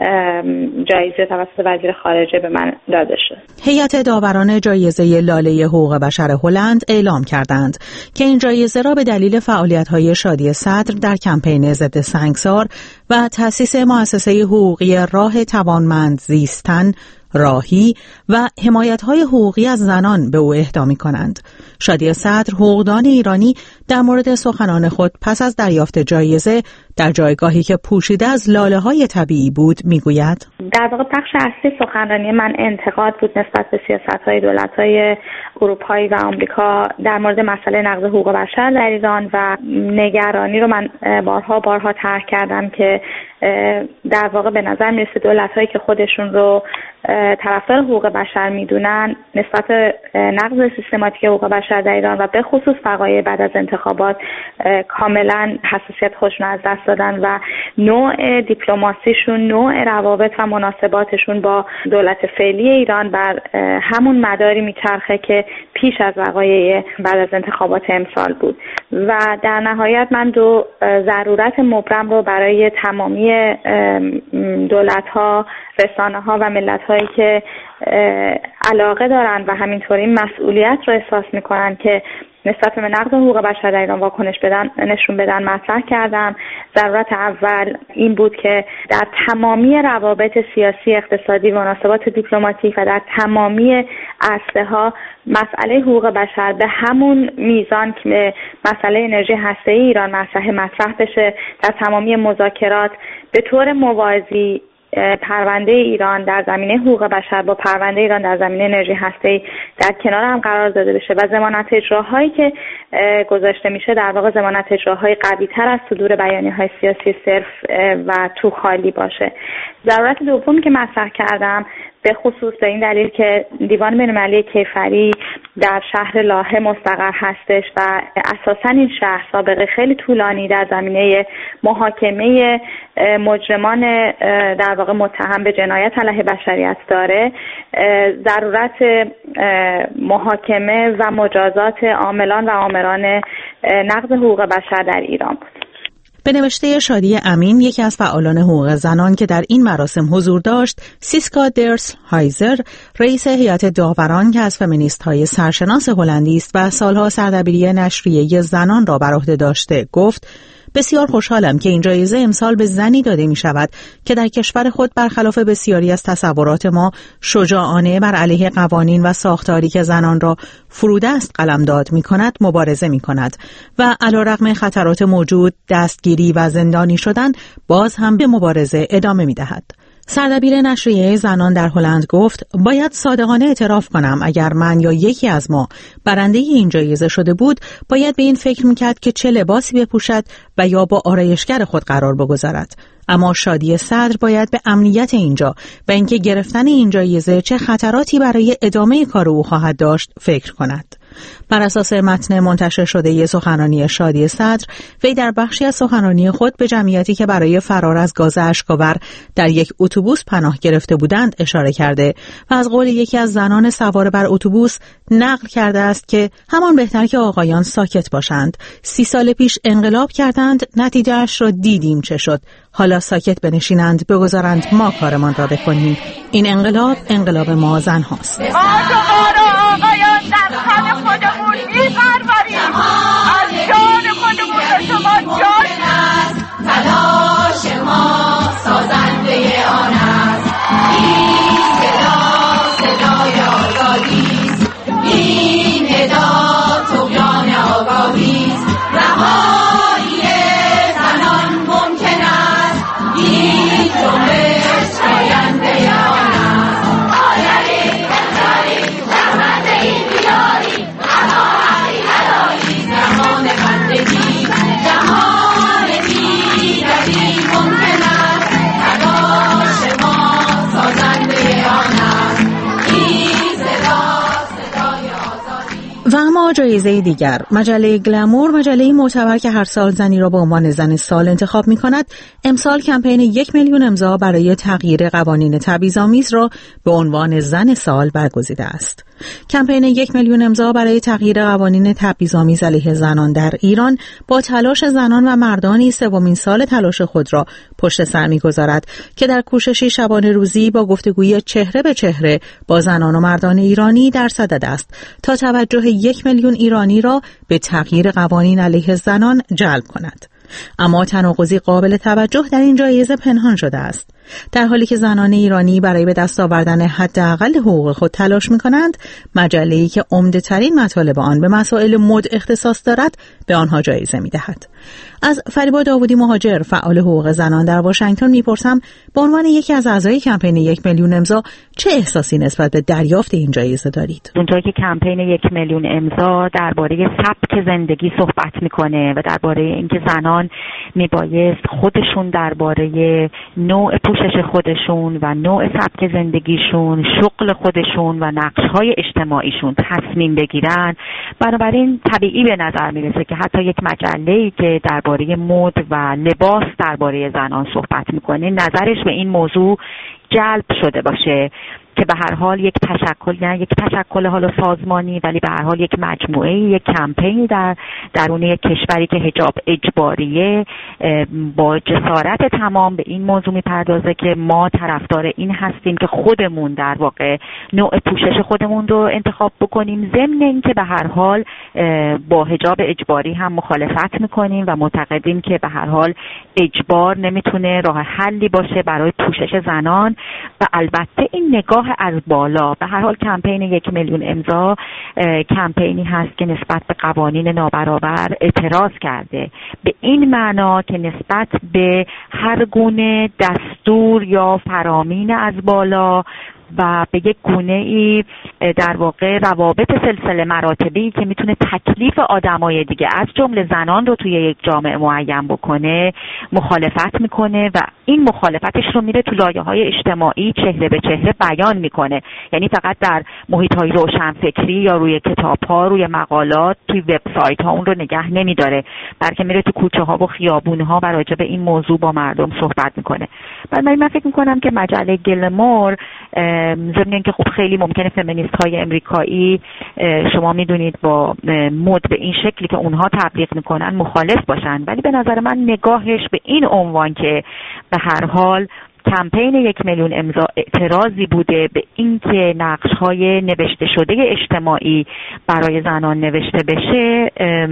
جایزه توسط وزیر خارجه به من داده شد. هیئت داوران جایزه لاله حقوق بشر هلند اعلام کردند که این جایزه را به دلیل فعالیت‌های شادی صدر در کمپین ضد سنگسار و تأسیس مؤسسه حقوقی راه توانمند زیستن راهی و حمایت‌های حقوقی از زنان به او اهدا می‌کنند. شادی صدر، حقوقدان ایرانی، در مورد سخنان خود پس از دریافت جایزه در جایگاهی که پوشیده از لاله‌های طبیعی بود میگوید: در واقع بخش اصلی سخنرانی من انتقاد بود نسبت به سیاست‌های دولت‌های اروپایی و آمریکا در مورد مسئله نقض حقوق بشر در ایران و نگرانی رو من بارها بارها طرح کردم که در واقع به نظر میرسه دولت‌هایی که خودشون رو طرفدار حقوق بشر میدونن نسبت نقض سیستماتیک حقوق بشر در ایران و به خصوص وقایع بعد از انتخابات کاملا حساسیت خودشون از دست دادن و نوع دیپلماسیشون، نوع روابط و مناسباتشون با دولت فعلی ایران بر همون مداری میچرخه که پیش از وقایع بعد از انتخابات امسال بود و در نهایت من دو ضرورت مبرم رو برای تمامی دولت‌ها، رسانه‌ها و ملت‌هایی که علاقه دارن و همینطور این مسئولیت رو احساس می‌کنن که نسبت به نقض حقوق بشر در ایران واکنش بدن نشون بدن مطرح کردم. ضرورت اول این بود که در تمامی روابط سیاسی، اقتصادی و مناسبات دیپلماتیک و در تمامی عرصه‌ها مسئله حقوق بشر به همون میزان که مسئله انرژی هسته‌ای ایران مطرح مطرح بشه. در تمامی مذاکرات به طور موازی پرونده ایران در زمینه حقوق بشر با پرونده ایران در زمینه انرژی هسته‌ای در کنار هم قرار داده بشه و ضمانت اجراهایی که گذاشته میشه در واقع ضمانت اجراهای قوی‌تر از صدور بیانیه‌های سیاسی صرف و تو خالی باشه. ضرورت دومی که مطرح کردم به خصوص به این دلیل که دیوان بین‌المللی کیفری در شهر لاهه مستقر هستش و اساساً این شهر سابقه خیلی طولانی در زمینه محاکمه مجرمان در واقع متهم به جنایت علیه بشریت داره، ضرورت محاکمه و مجازات عاملان و آمران نقض حقوق بشر در ایران بود. به نوشته شادی امین، یکی از فعالان حقوق زنان که در این مراسم حضور داشت، سیسکا درس هایزر، رئیس هیئت داوران که از فمینیست‌های سرشناس هلندی است و سالها سردبیری نشریه زنان را بر عهده داشته، گفت: بسیار خوشحالم که این جایزه امسال به زنی داده می شود که در کشور خود برخلاف بسیاری از تصورات ما شجاعانه بر علیه قوانین و ساختاری که زنان را فرودست قلمداد می کند مبارزه می کند و علیرغم خطرات موجود دستگیری و زندانی شدن باز هم به مبارزه ادامه می دهد. سردبیر نشریه زنان در هلند گفت: باید صادقانه اعتراف کنم اگر من یا یکی از ما برنده این جایزه شده بود باید به این فکر میکرد که چه لباسی بپوشد و یا با آرایشگر خود قرار بگذارد. اما شادی صدر باید به امنیت اینجا و اینکه گرفتن این جایزه چه خطراتی برای ادامه کار او خواهد داشت فکر کند. بر اساس متن منتشر شده سخنرانی شادی صدر، وی در بخشی از سخنرانی خود به جمعیتی که برای فرار از گاز اشک‌آور در یک اتوبوس پناه گرفته بودند اشاره کرده و از قول یکی از زنان سوار بر اتوبوس نقل کرده است که همان بهتر که آقایان ساکت باشند. سی سال پیش انقلاب کردند، نتیجهش را دیدیم چه شد. حالا ساکت بنشینند، بگذارند ما کارمان را بکنیم. این انقلاب انقلاب ما زن هاست. ما آقایان در خم خودمون می‌پروریم، از جان خودمون به شما جان است. تلاش ما سازنده آن است. این صدا صدای آزادی است. این ندا طغیان آگاهی است. رهایی زنان ممکن است. این جنبش آینده آن است. آینده بهتری زحمت این بیاری، اما حقیقت آیی زمان بندگی، جهان دیگری ممکن است. تلاش ما سازنده آن است. این صدا صدای آزادی. و اما جایزه دیگر، مجله گلمور، مجله معتبر که هر سال زنی را به عنوان زن سال انتخاب می کند، امسال کمپین یک میلیون امضا برای تغییر قوانین تبعیض‌آمیز را به عنوان زن سال برگزیده است. کمپین یک میلیون امضا برای تغییر قوانین تبعیض‌آمیز علیه زنان در ایران با تلاش زنان و مردانی سومین سال تلاش خود را پشت سر می‌گذارد که در کوششی شبانه روزی با گفتگوی چهره به چهره با زنان و مردان ایرانی در صدد است تا توجه یک میلیون ایرانی را به تغییر قوانین علیه زنان جلب کند. اما تناقضی قابل توجه در این جایزه پنهان شده است. در حالی که زنان ایرانی برای به دست آوردن حداقل حقوق خود تلاش می‌کنند، مجله‌ای که عمده‌ترین مطالب آن به مسائل مد اختصاص دارد به آنها جایزه می‌دهد. از فریبا داوودی مهاجر، فعال حقوق زنان در واشنگتن می‌پرسم به عنوان یکی از اعضای کمپین یک میلیون امضا چه احساسی نسبت به دریافت این جایزه دارید؟ اونجایی که کمپین یک میلیون امضا درباره سبک زندگی صحبت می‌کنه و درباره اینکه زنان میبایست خودشون درباره نوع پوشش خودشون و نوع سبک زندگیشون، شغل خودشون و نقش‌های اجتماعیشون تصمیم بگیرن، بنابراین طبیعی به نظر میرسه که حتی یک مجله‌ای که درباره مد و لباس درباره زنان صحبت میکنه نظرش به این موضوع جلب شده باشه که به هر حال یک تشکل، نه یک تشکل حالا سازمانی، ولی به هر حال یک مجموعه، یک کمپینی در درون یک کشوری که حجاب اجباریه با جسارت تمام به این موضوع میپردازه که ما طرفدار این هستیم که خودمون در واقع نوع پوشش خودمون رو انتخاب بکنیم، ضمن اینکه به هر حال با حجاب اجباری هم مخالفت میکنیم و معتقدیم که به هر حال اجبار نمیتونه راه حلی باشه برای پوشش زنان. و البته این نگاه از بالا، به هر حال کمپین یک میلیون امضا کمپینی هست که نسبت به قوانین نابرابر اعتراض کرده، به این معنا که نسبت به هر گونه دستور یا فرامین از بالا و به یک گونه ای در واقع روابط سلسله مراتبی که میتونه تکلیف آدمای دیگه از جمله زنان رو توی یک جامعه معین بکنه مخالفت میکنه و این مخالفتش رو میره تو لایه‌های اجتماعی چهره به چهره بیان میکنه. یعنی فقط در محیط‌های روشنفکری یا روی کتاب‌ها، روی مقالات، توی وبسایت‌ها اون رو نگه نمیداره، بلکه میره تو کوچه‌ها و خیابون‌ها و راجع به این موضوع با مردم صحبت میکنه. بنابراین من فکر میکنم که مجله گلمور، ضمن اینکه خب خیلی ممکنه فمینیست های امریکایی شما میدونید با مد به این شکلی که اونها تبلیغ میکنن مخالف باشن، ولی به نظر من نگاهش به این عنوان که به هر حال کمپین یک میلیون امضا اعتراضی بوده به اینکه نقش‌های نوشته شده اجتماعی برای زنان نوشته بشه،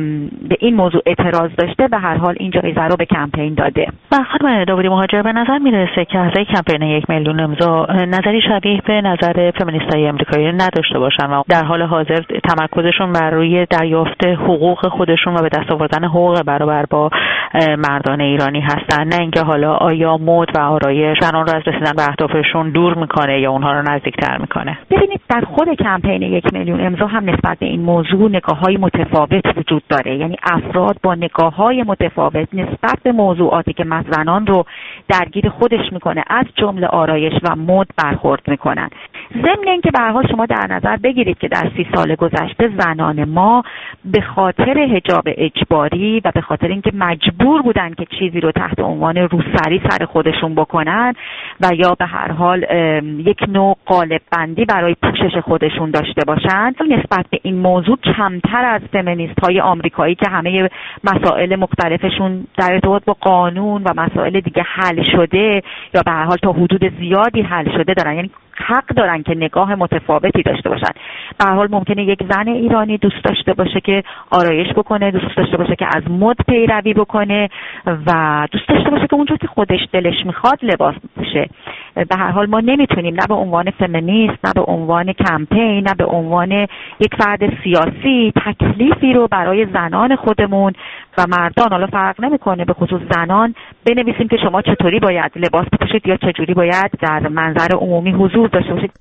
به این موضوع اعتراض داشته، به هر حال این جایزه رو به کمپین داده. و خانم داوودی مهاجر، به نظر میرسه که اعضای کمپین یک میلیون امضا نظری شبیه به نظر فمینیست‌های امریکایی نداشته باشن و در حال حاضر تمرکزشون بر روی دریافت حقوق خودشون و به دست آوردن حقوق برابر با مردان ایرانی هستن، نه اینکه حالا آیا مد و آرایش زنان رو از رسیدن به اهدافشون دور میکنه یا اونها رو نزدیکتر میکنه. ببینید در خود کمپین یک میلیون امضا هم نسبت به این موضوع نگاه‌های متفاوت وجود داره، یعنی افراد با نگاه‌های متفاوت نسبت به موضوعاتی که زنان رو درگیر خودش میکنه از جمله آرایش و مد برخورد میکنن. ضمن اینکه به هر حال شما در نظر بگیرید که در سی سال گذشته زنان ما به خاطر حجاب اجباری و به خاطر اینکه مجبور بودن که چیزی رو تحت عنوان روسری سر خودشون بکنن و یا به هر حال یک نوع قالب بندی برای پوشش خودشون داشته باشن، نسبت به این موضوع کمتر از فمینیست های آمریکایی که همه مسائل مختلفشون در ارتباط با قانون و مسائل دیگه حل شده یا به هر حال تا حدود زیادی حل شده دارن، یعنی حق دارن که نگاه متفاوتی داشته باشن. به هر حال ممکنه یک زن ایرانی دوست داشته باشه که آرایش بکنه، دوست داشته باشه که از مد پیروی بکنه و دوست داشته باشه که اونجور که خودش دلش میخواد لباس بپوشه. به هر حال ما نمیتونیم نه به عنوان فمینیست، نه به عنوان کمپین، نه به عنوان یک فرد سیاسی تکلیفی رو برای زنان خودمون و مردان، حالا فرق نمیکنه، به خصوص زنان، بنویسیم که شما چطوری باید لباس بپوشید یا چجوری باید در منظر عمومی حضور داشته باشید.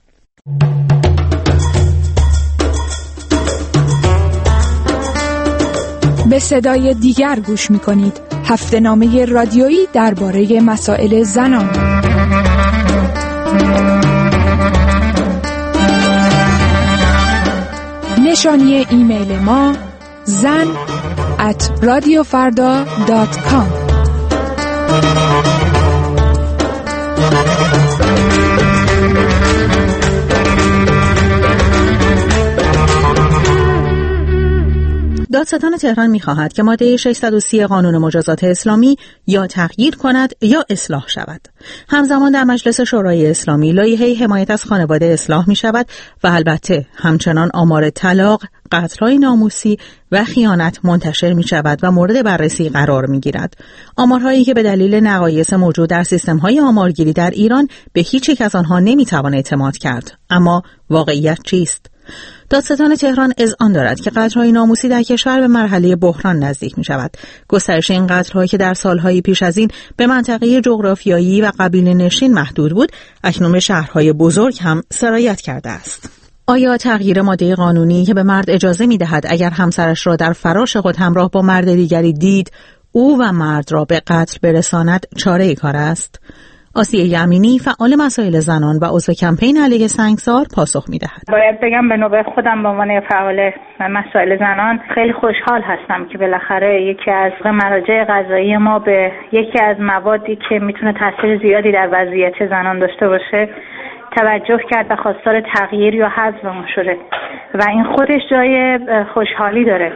به صدای دیگر گوش می‌کنید. هفته‌نامه رادیویی درباره مسائل زنان. نشانی ایمیل ما زن ات رادیوفردا دات کام. دادستان تهران می‌خواهد که ماده ششصد و سی قانون مجازات اسلامی یا تغییر کند یا اصلاح شود. همزمان در مجلس شورای اسلامی لایحه حمایت از خانواده اصلاح می‌شود و البته همچنان آمار طلاق، قتل‌های ناموسی و خیانت منتشر می‌شود و مورد بررسی قرار می‌گیرد. آمارهایی که به دلیل نقایص موجود در سیستم‌های آمارگیری در ایران به هیچ یک از آنها نمی‌توان اعتماد کرد. اما واقعیت چیست؟ دادستان تهران اذعان دارد که قتل‌های ناموسی در کشور به مرحله بحران نزدیک می‌شود. گسترش این قتل‌هایی که در سال‌های پیش از این به منطقه جغرافیایی و قبیله نشین محدود بود، اکنون به شهرهای بزرگ هم سرایت کرده است. آیا تغییر ماده قانونی که به مرد اجازه می‌دهد اگر همسرش را در فراش خود همراه با مرد دیگری دید، او و مرد را به قتل برساند چاره‌ای کار است؟ آسیه امینی فعال مسائل زنان و عضو کمپین علیه سنگسار پاسخ می‌دهد. باید بگم به نوبه خودم به عنوان فعال مسائل زنان خیلی خوشحال هستم که بالاخره یکی از مراجع قضایی ما به یکی از موادی که میتونه تاثیر زیادی در وضعیت زنان داشته باشه توجه کرد و خواستار تغییر یا حذف اون شده و این خودش جای خوشحالی داره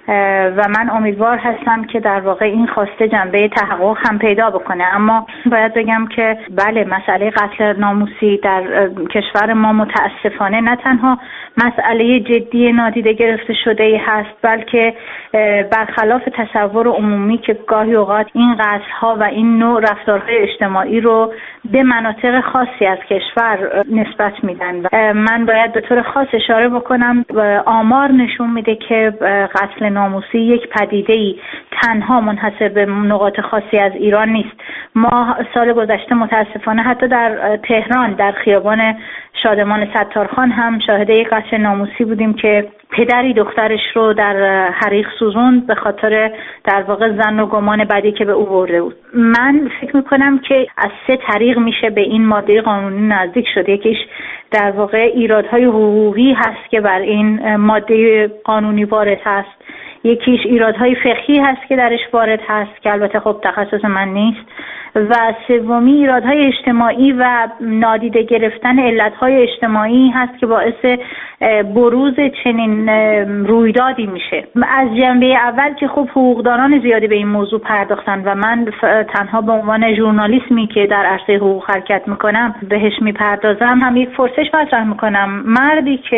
و من امیدوار هستم که در واقع این خواسته جنبه تحقق هم پیدا بکنه. اما باید بگم که بله، مسئله قتل ناموسی در کشور ما متاسفانه نه تنها مسئله جدی نادیده گرفته شده ای هست، بلکه برخلاف تصور عمومی که گاهی اوقات این قتل‌ها و این نوع رفتارهای اجتماعی رو به مناطق خاصی از کشور نسبت میدن. من باید به طور خاص اشاره بکنم آمار نشون میده که قتل ناموسی یک پدیده‌ای تنها منحصر به نقاط خاصی از ایران نیست. ما سال گذشته متاسفانه حتی در تهران در خیابان شادمان ستارخان هم شاهد یک قتل ناموسی بودیم که پدری دخترش رو در حریق سوزوند به خاطر در واقع ظن و گمان بدی که به او برده بود. من فکر میکنم که از سه طریق میشه به این ماده قانونی نزدیک شد. یکیش در واقع ایرادهای حقوقی هست که بر این ماده قانونی وارد هست، یکیش ایرادهای فقهی هست که درش وارد هست که البته خب تخصص من نیست، و سومی ایرادهای اجتماعی و نادیده گرفتن علتهای اجتماعی هست که باعث بروز چنین رویدادی میشه. از جنبه اول که خب حقوقدانان زیادی به این موضوع پرداختن و من تنها به عنوان ژورنالیسمی که در عرصه حقوق حرکت میکنم بهش میپردازم، هم یک پرسش مطرح میکنم: مردی که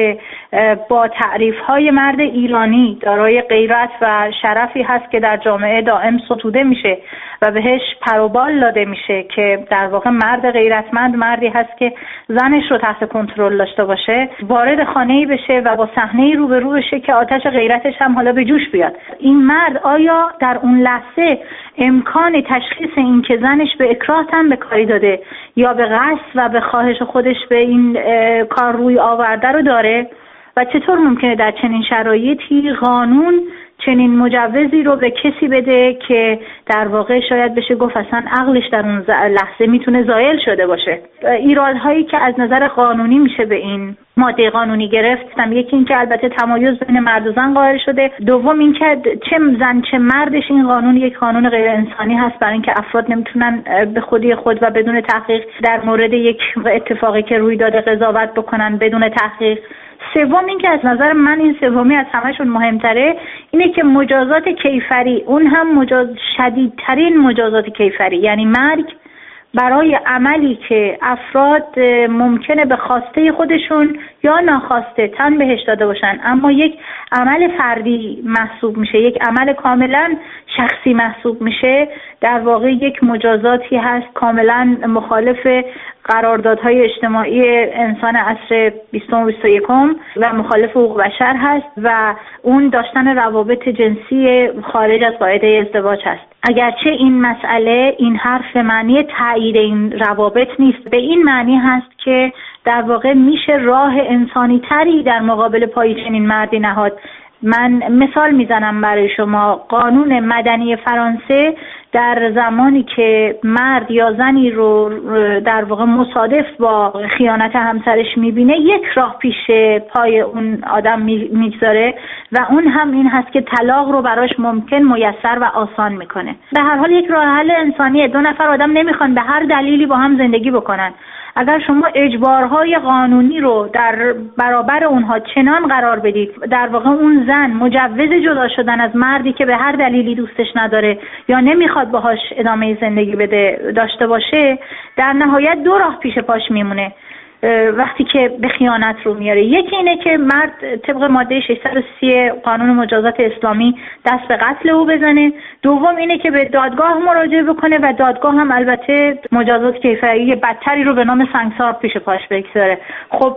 با تعریف‌های مرد ایرانی دارای غیرت و شرفی هست که در جامعه دائم ستوده میشه و بهش پروبال داده میشه که در واقع مرد غیرتمند مردی هست که زنش رو تحت کنترل داشته باشه، وارد خانه‌ای بشه و با صحنه‌ای روبرو بشه که آتش غیرتش هم حالا به جوش بیاد. این مرد آیا در اون لحظه امکان تشخیص این که زنش به اکراه هم به کاری داده یا به قصد و به خواهش خودش به این کار روی آورده رو داره؟ و چطور ممکنه در چنین شرایطی قانون چنین مجوزی رو به کسی بده که در واقع شاید بشه گفت اصلا عقلش در اون لحظه میتونه زائل شده باشه؟ ایرادهایی که از نظر قانونی میشه به این ماده قانونی گرفت، یکی این که البته تمایز بین مرد و زن قائل شده، دوم این که چه زن چه مردش این قانون یک قانون غیر انسانی هست برای اینکه افراد نمیتونن به خودی خود و بدون تحقیق در مورد یک اتفاقی که روی داده قضاوت بکنن بدون تحقیق. سوم این که از نظر من این سومی از همشون مهمتره اینه که مجازات کیفری، اون هم مجاز شدیدترین مجازات کیفری، یعنی مرگ برای عملی که افراد ممکنه به خواسته خودشون یا ناخواسته تن بهش داده باشن اما یک عمل فردی محسوب میشه، یک عمل کاملا شخصی محسوب میشه، در واقع یک مجازاتی هست کاملا مخالف قراردادهای اجتماعی انسان عصر بیستم و بیست و یکم و مخالف حقوق بشر هست و اون داشتن روابط جنسی خارج از قاعده ازدواج هست. اگرچه این مسئله، این حرف معنی تایید این روابط نیست، به این معنی هست که در واقع میشه راه انسانی تری در مقابل پای چنین مردی نهاد. من مثال میزنم برای شما. قانون مدنی فرانسه در زمانی که مرد یا زنی رو در واقع مصادف با خیانت همسرش میبینه یک راه پیش پای اون آدم میگذاره و اون هم این هست که طلاق رو براش ممکن، میسر و آسان میکنه. به هر حال یک راه حل انسانیه. دو نفر آدم نمیخوان به هر دلیلی با هم زندگی بکنن. اگر شما اجبارهای قانونی رو در برابر اونها چنان قرار بدید، در واقع اون زن مجوز جدا شدن از مردی که به هر دلیلی دوستش نداره یا نمیخواد باهاش ادامه زندگی بده داشته باشه، در نهایت دو راه پیش پاش میمونه وقتی که به خیانت رو میاره. یکی اینه که مرد طبق ماده ششصد و سی قانون مجازات اسلامی دست به قتل او بزنه. دوم اینه که به دادگاه مراجعه بکنه و دادگاه هم البته مجازات کیفری بدتری رو به نام سنگسار پیش پاش بگذاره. خب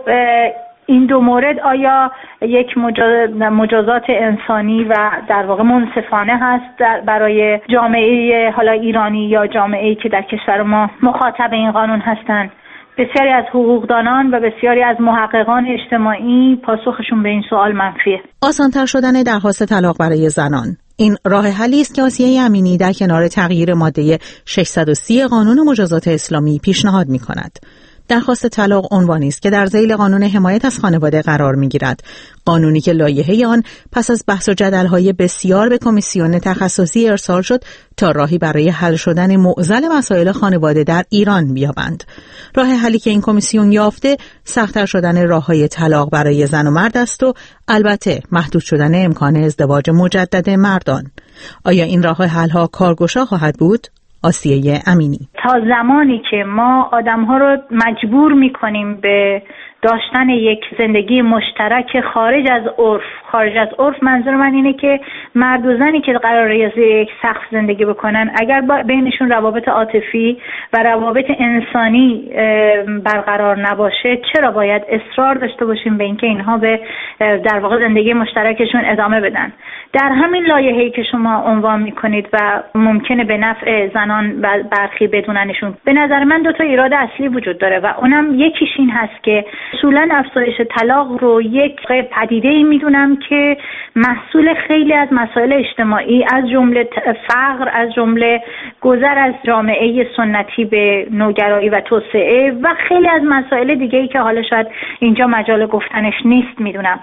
این دو مورد آیا یک مجازات انسانی و در واقع منصفانه هست برای جامعه حالا ایرانی یا جامعه‌ای که در کشور ما مخاطب این قانون هستند؟ بسیاری از حقوقدانان و بسیاری از محققان اجتماعی پاسخشون به این سوال منفیه. آسان‌تر شدن درخواست طلاق برای زنان. این راه حلی است که آسیه امینی در کنار تغییر ماده ششصد و سی قانون مجازات اسلامی پیشنهاد می‌کند. درخواست طلاق عنوانی است که در ذیل قانون حمایت از خانواده قرار می‌گیرد، قانونی که لایحه آن پس از بحث و جدل‌های بسیار به کمیسیون تخصصی ارسال شد تا راهی برای حل شدن معضل مسائل خانواده در ایران بیابند. راه حلی که این کمیسیون یافته سخت‌تر شدن راه‌های طلاق برای زن و مرد است و البته محدود شدن امکان ازدواج مجدد مردان. آیا این راه حل‌ها کارگشا خواهد بود؟ آسیه امینی: تا زمانی که ما آدم‌ها رو مجبور می‌کنیم به داشتن یک زندگی مشترک خارج از عرف، خارج از عرف منظور من اینه که مرد و زنی که قراره یک سقف زندگی بکنن، اگر بینشون روابط عاطفی و روابط انسانی برقرار نباشه، چرا باید اصرار داشته باشیم به اینکه اینها به در واقع زندگی مشترکشون ادامه بدن؟ در همین لایحه‌ای که شما عنوان می‌کنید و ممکنه به نفع زنان و برخی بدوننشون، به نظر من دو تا ایراد اصلی وجود داره و اونم یکیش این هست که اصولاً افزایش طلاق رو یک پدیده‌ای میدونم که محصول خیلی از مسائل اجتماعی از جمله فقر، از جمله گذر از جامعه سنتی به نوگرایی و توسعه و خیلی از مسائل دیگه‌ای که حالا شاید اینجا مجال گفتنش نیست میدونم.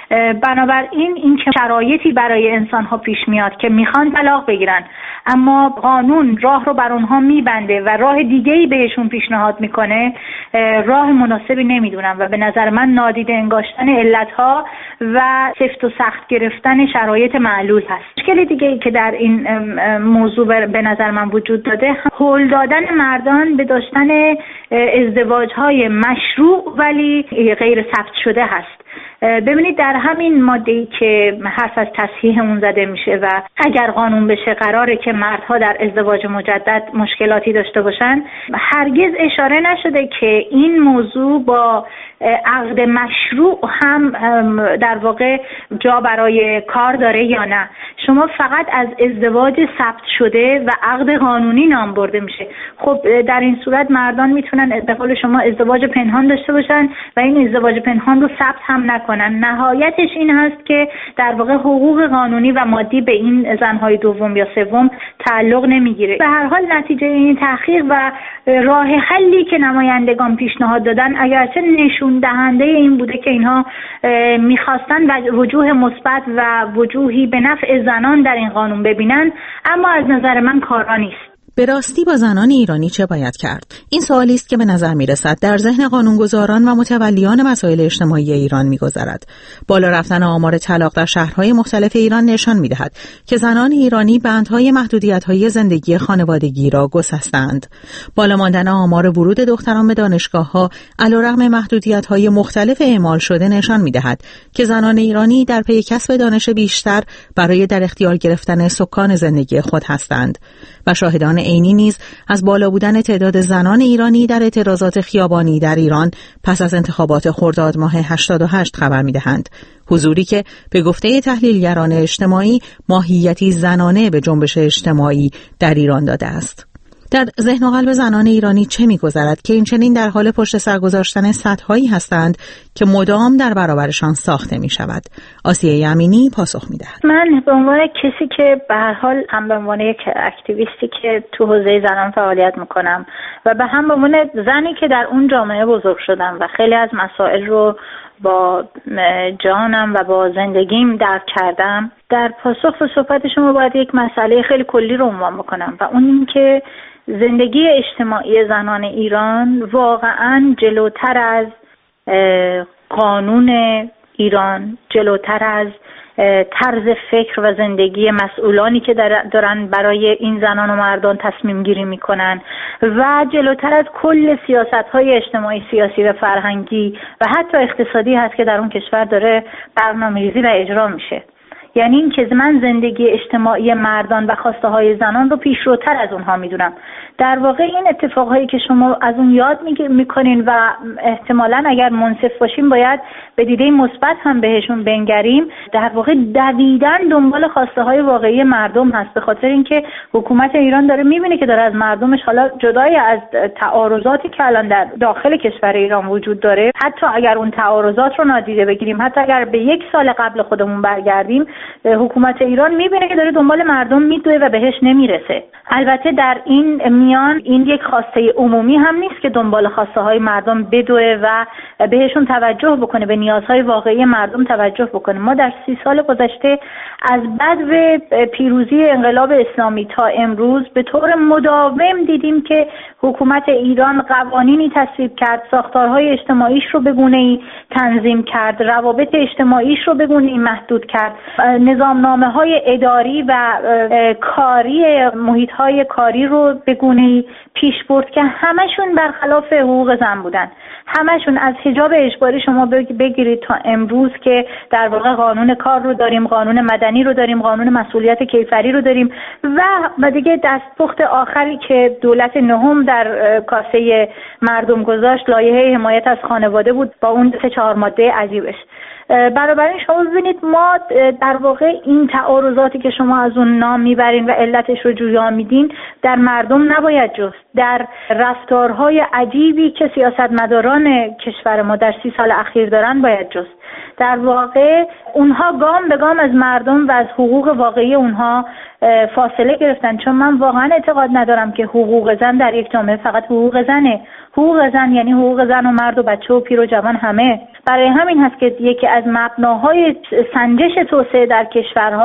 بنابراین این که شرایطی برای انسان‌ها پیش میاد که میخوان طلاق بگیرن اما قانون راه رو بر اونها میبنده و راه دیگه‌ای بهشون پیشنهاد میکنه، راه مناسبی نمیدونم و به نظر من نادیده انگاشتن علتها و سفت و سخت گرفتن شرایط معلول هست. مشکل دیگه‌ای که در این موضوع به نظر من وجود داده، هول دادن مردان به داشتن ازدواج‌های مشروع ولی غیر ثبت شده هست. ببینید در همین ماده‌ای که حرف از تصحیح اون زده میشه و اگر قانون بشه قراره که مردها در ازدواج مجدد مشکلاتی داشته باشن، هرگز اشاره نشده که این موضوع با عقد مشروع هم در واقع جا برای کار داره یا نه. شما فقط از ازدواج ثبت شده و عقد قانونی نام برده میشه. خب در این صورت مردان میتونن به قول شما ازدواج پنهان داشته باشن و این ازدواج پنهان رو ثبت هم نکنن. نهایتش این هست که در واقع حقوق قانونی و مادی به این زنهای دوم یا سوم تعلق نمیگیره. به هر حال نتیجه این تحقیق و راه حلی که نمایندگان پیشنهاد دادن اگرچه نشون دهنده این بوده که اینها میخواستن وجوه مثبت و وجوهی به نفع زنان در این قانون ببینن، اما از نظر من کارا نیست. به راستی با زنان ایرانی چه باید کرد؟ این سوالی است که به نظر می‌رسد در ذهن قانونگذاران و متولیان مسائل اجتماعی ایران می‌گذرد. بالا رفتن آمار طلاق در شهرهای مختلف ایران نشان می‌دهد که زنان ایرانی بندهای محدودیت‌های زندگی خانوادگی را گسسته‌اند. بالا ماندن آمار ورود دختران به دانشگاه‌ها علیرغم محدودیت‌های مختلف اعمال شده نشان می‌دهد که زنان ایرانی در پی کسب دانش بیشتر برای در اختیار گرفتن سکان زندگی خود هستند. و شاهدان عینی نیز از بالا بودن تعداد زنان ایرانی در اعتراضات خیابانی در ایران پس از انتخابات خرداد ماه هشتاد و هشت خبر می‌دهند. حضوری که به گفته تحلیلگران اجتماعی ماهیتی زنانه به جنبش اجتماعی در ایران داده است. در ذهن و قلب زنان ایرانی چه می‌گذرد که این چنین در حال پشت سر گذاشتن سدهایی هستند که مدام در برابرشان ساخته می‌شود؟ آسیه امینی پاسخ می‌دهد. من به عنوان کسی که به هر حال هم به عنوان یک اکتیویستی که تو حوزه زنان فعالیت می‌کنم و به هم به عنوان زنی که در اون جامعه بزرگ شدم و خیلی از مسائل رو با جانم و با زندگیم درک کردم، در پاسخ به صحبت شما باید یک مسئله خیلی کلی رو عنوان بکنم و اون این که زندگی اجتماعی زنان ایران واقعاً جلوتر از قانون ایران، جلوتر از طرز فکر و زندگی مسئولانی که دارن برای این زنان و مردان تصمیم گیری میکنن و جلوتر از کل سیاست های اجتماعی، سیاسی و فرهنگی و حتی اقتصادی هست که در اون کشور داره برنامه‌ریزی و اجرا میشه. یعنی این که من زندگی اجتماعی مردان و خواسته های زنان رو پیشروتر از اونها میدونم. در واقع این اتفاقهایی که شما از اون یاد میکنین و احتمالاً اگر منصف باشیم باید به دیده مثبت هم بهشون بنگریم، در واقع دویدن دنبال خواسته های واقعی مردم هست، به خاطر اینکه حکومت ایران داره میبینه که داره از مردمش، حالا جدای از تعارضاتی که الان در داخل کشور ایران وجود داره، حتی اگر اون تعارضات رو نادیده بگیریم، حتی اگر به یک سال قبل خودمون برگردیم، حکومت ایران میبینه که داره دنبال مردم میدوه و بهش نمیرسه. البته در این میان این یک خواسته عمومی هم نیست که دنبال خواسته های مردم بدوه و بهشون توجه بکنه، به نیازهای واقعی مردم توجه بکنه. ما در سی سال گذشته از بدو پیروزی انقلاب اسلامی تا امروز به طور مداوم دیدیم که حکومت ایران قوانینی تصویب کرد، ساختارهای اجتماعیش رو به گونه‌ای تنظیم کرد، روابط اجتماعیش رو به گونه‌ای محدود کرد، نظامنامه‌های اداری و کاری، محیط‌های کاری رو به گونه‌ای پیش برد که همشون برخلاف حقوق زن بودن. همشون از حجاب اجباری شما بگیرید تا امروز که در واقع قانون کار رو داریم، قانون مدنی رو داریم، قانون مسئولیت کیفری رو داریم و و دیگه دستپخت آخری که دولت نهم در کاسه مردم گذاشت لایحه حمایت از خانواده بود با اون سه چهار ماده عجیبش. بنابراین شما ببینید ما در واقع این تعارضاتی که شما از اون نام میبرین و علتش رو جویا میدین در مردم نباید جست، در رفتارهای عجیبی که سیاستمداران کشور ما در سی سال اخیر دارن باید جست. در واقع اونها گام به گام از مردم و از حقوق واقعی اونها فاصله گرفتن، چون من واقعا اعتقاد ندارم که حقوق زن در یک جامعه فقط حقوق زنه. حقوق زن یعنی حقوق زن و مرد و بچه و پیر و جوان همه. برای همین هست که یکی از مبناهای سنجش توسعه در کشورها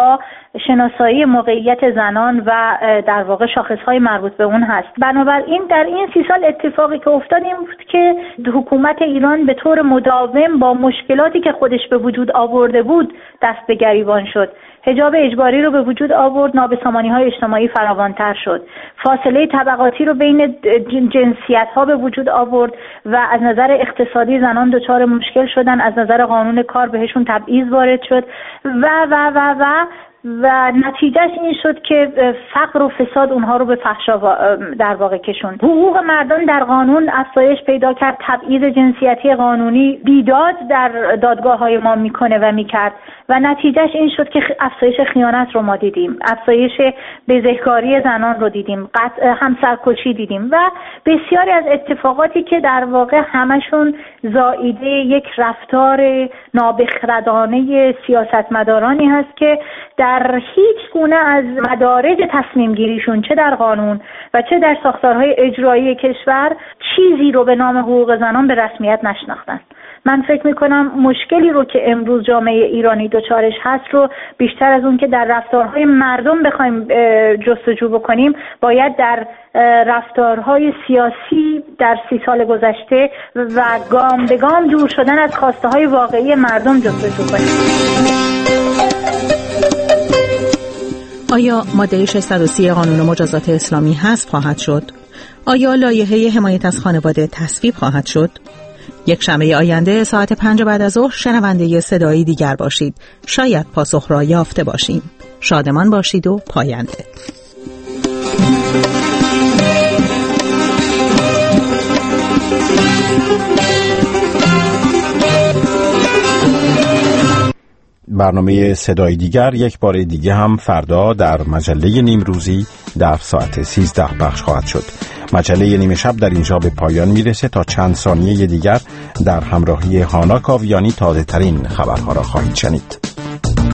شناسایی موقعیت زنان و در واقع شاخصهای مربوط به اون هست. بنابراین در این سی سال اتفاقی که افتاد این بود که حکومت ایران به طور مداوم با مشکلاتی که خودش به وجود آورده بود دست به گریبان شد. حجاب اجباری رو به وجود آورد، نابسامانی‌های اجتماعی فراوان‌تر شد، فاصله طبقاتی رو بین جنسیت‌ها به وجود آورد و از نظر اقتصادی زنان دچار مشکل شدن، از نظر قانون کار بهشون تبعیض وارد شد و و و و و نتیجهش این شد که فقر و فساد اونها رو به فحشا در واقع کشوند. حقوق مردان در قانون افزایش پیدا کرد، تبعیض جنسیتی قانونی بیداد در دادگاه‌های ما میکنه و میکرد و نتیجهش این شد که افزایش خیانت رو ما دیدیم، افزایش بزهکاری زنان رو دیدیم، قطع همسرکشی دیدیم و بسیاری از اتفاقاتی که در واقع همشون زائیده یک رفتار نابخردانه سیاستمدارانی هست که در هیچ گونه از مدارج تصمیم گیریشون چه در قانون و چه در ساختارهای اجرایی کشور چیزی رو به نام حقوق زنان به رسمیت نشناختن. من فکر میکنم مشکلی رو که امروز جامعه ایرانی دچارش هست رو بیشتر از اون که در رفتارهای مردم بخوایم جستجو بکنیم باید در رفتارهای سیاسی در سی سال گذشته و گام به گام دور شدن از خواسته های واقعی مردم جستجو کنیم. آیا ماده ششصد و سی قانون مجازات اسلامی حذف خواهد شد؟ آیا لایحه حمایت از خانواده تصویب خواهد شد؟ یک شنبه آینده ساعت پنج بعد از ظهر شنونده صدایی دیگر باشید. شاید پاسخ را یافته باشیم. شادمان باشید و پاینده. برنامه صدای دیگر یک بار دیگه هم فردا در مجله نیمروزی در ساعت سیزده پخش خواهد شد. مجله نیمه شب در اینجا به پایان میرسه. تا چند ثانیه دیگر در همراهی هانا کاویانی تازه ترین خبرها را خواهید شنید.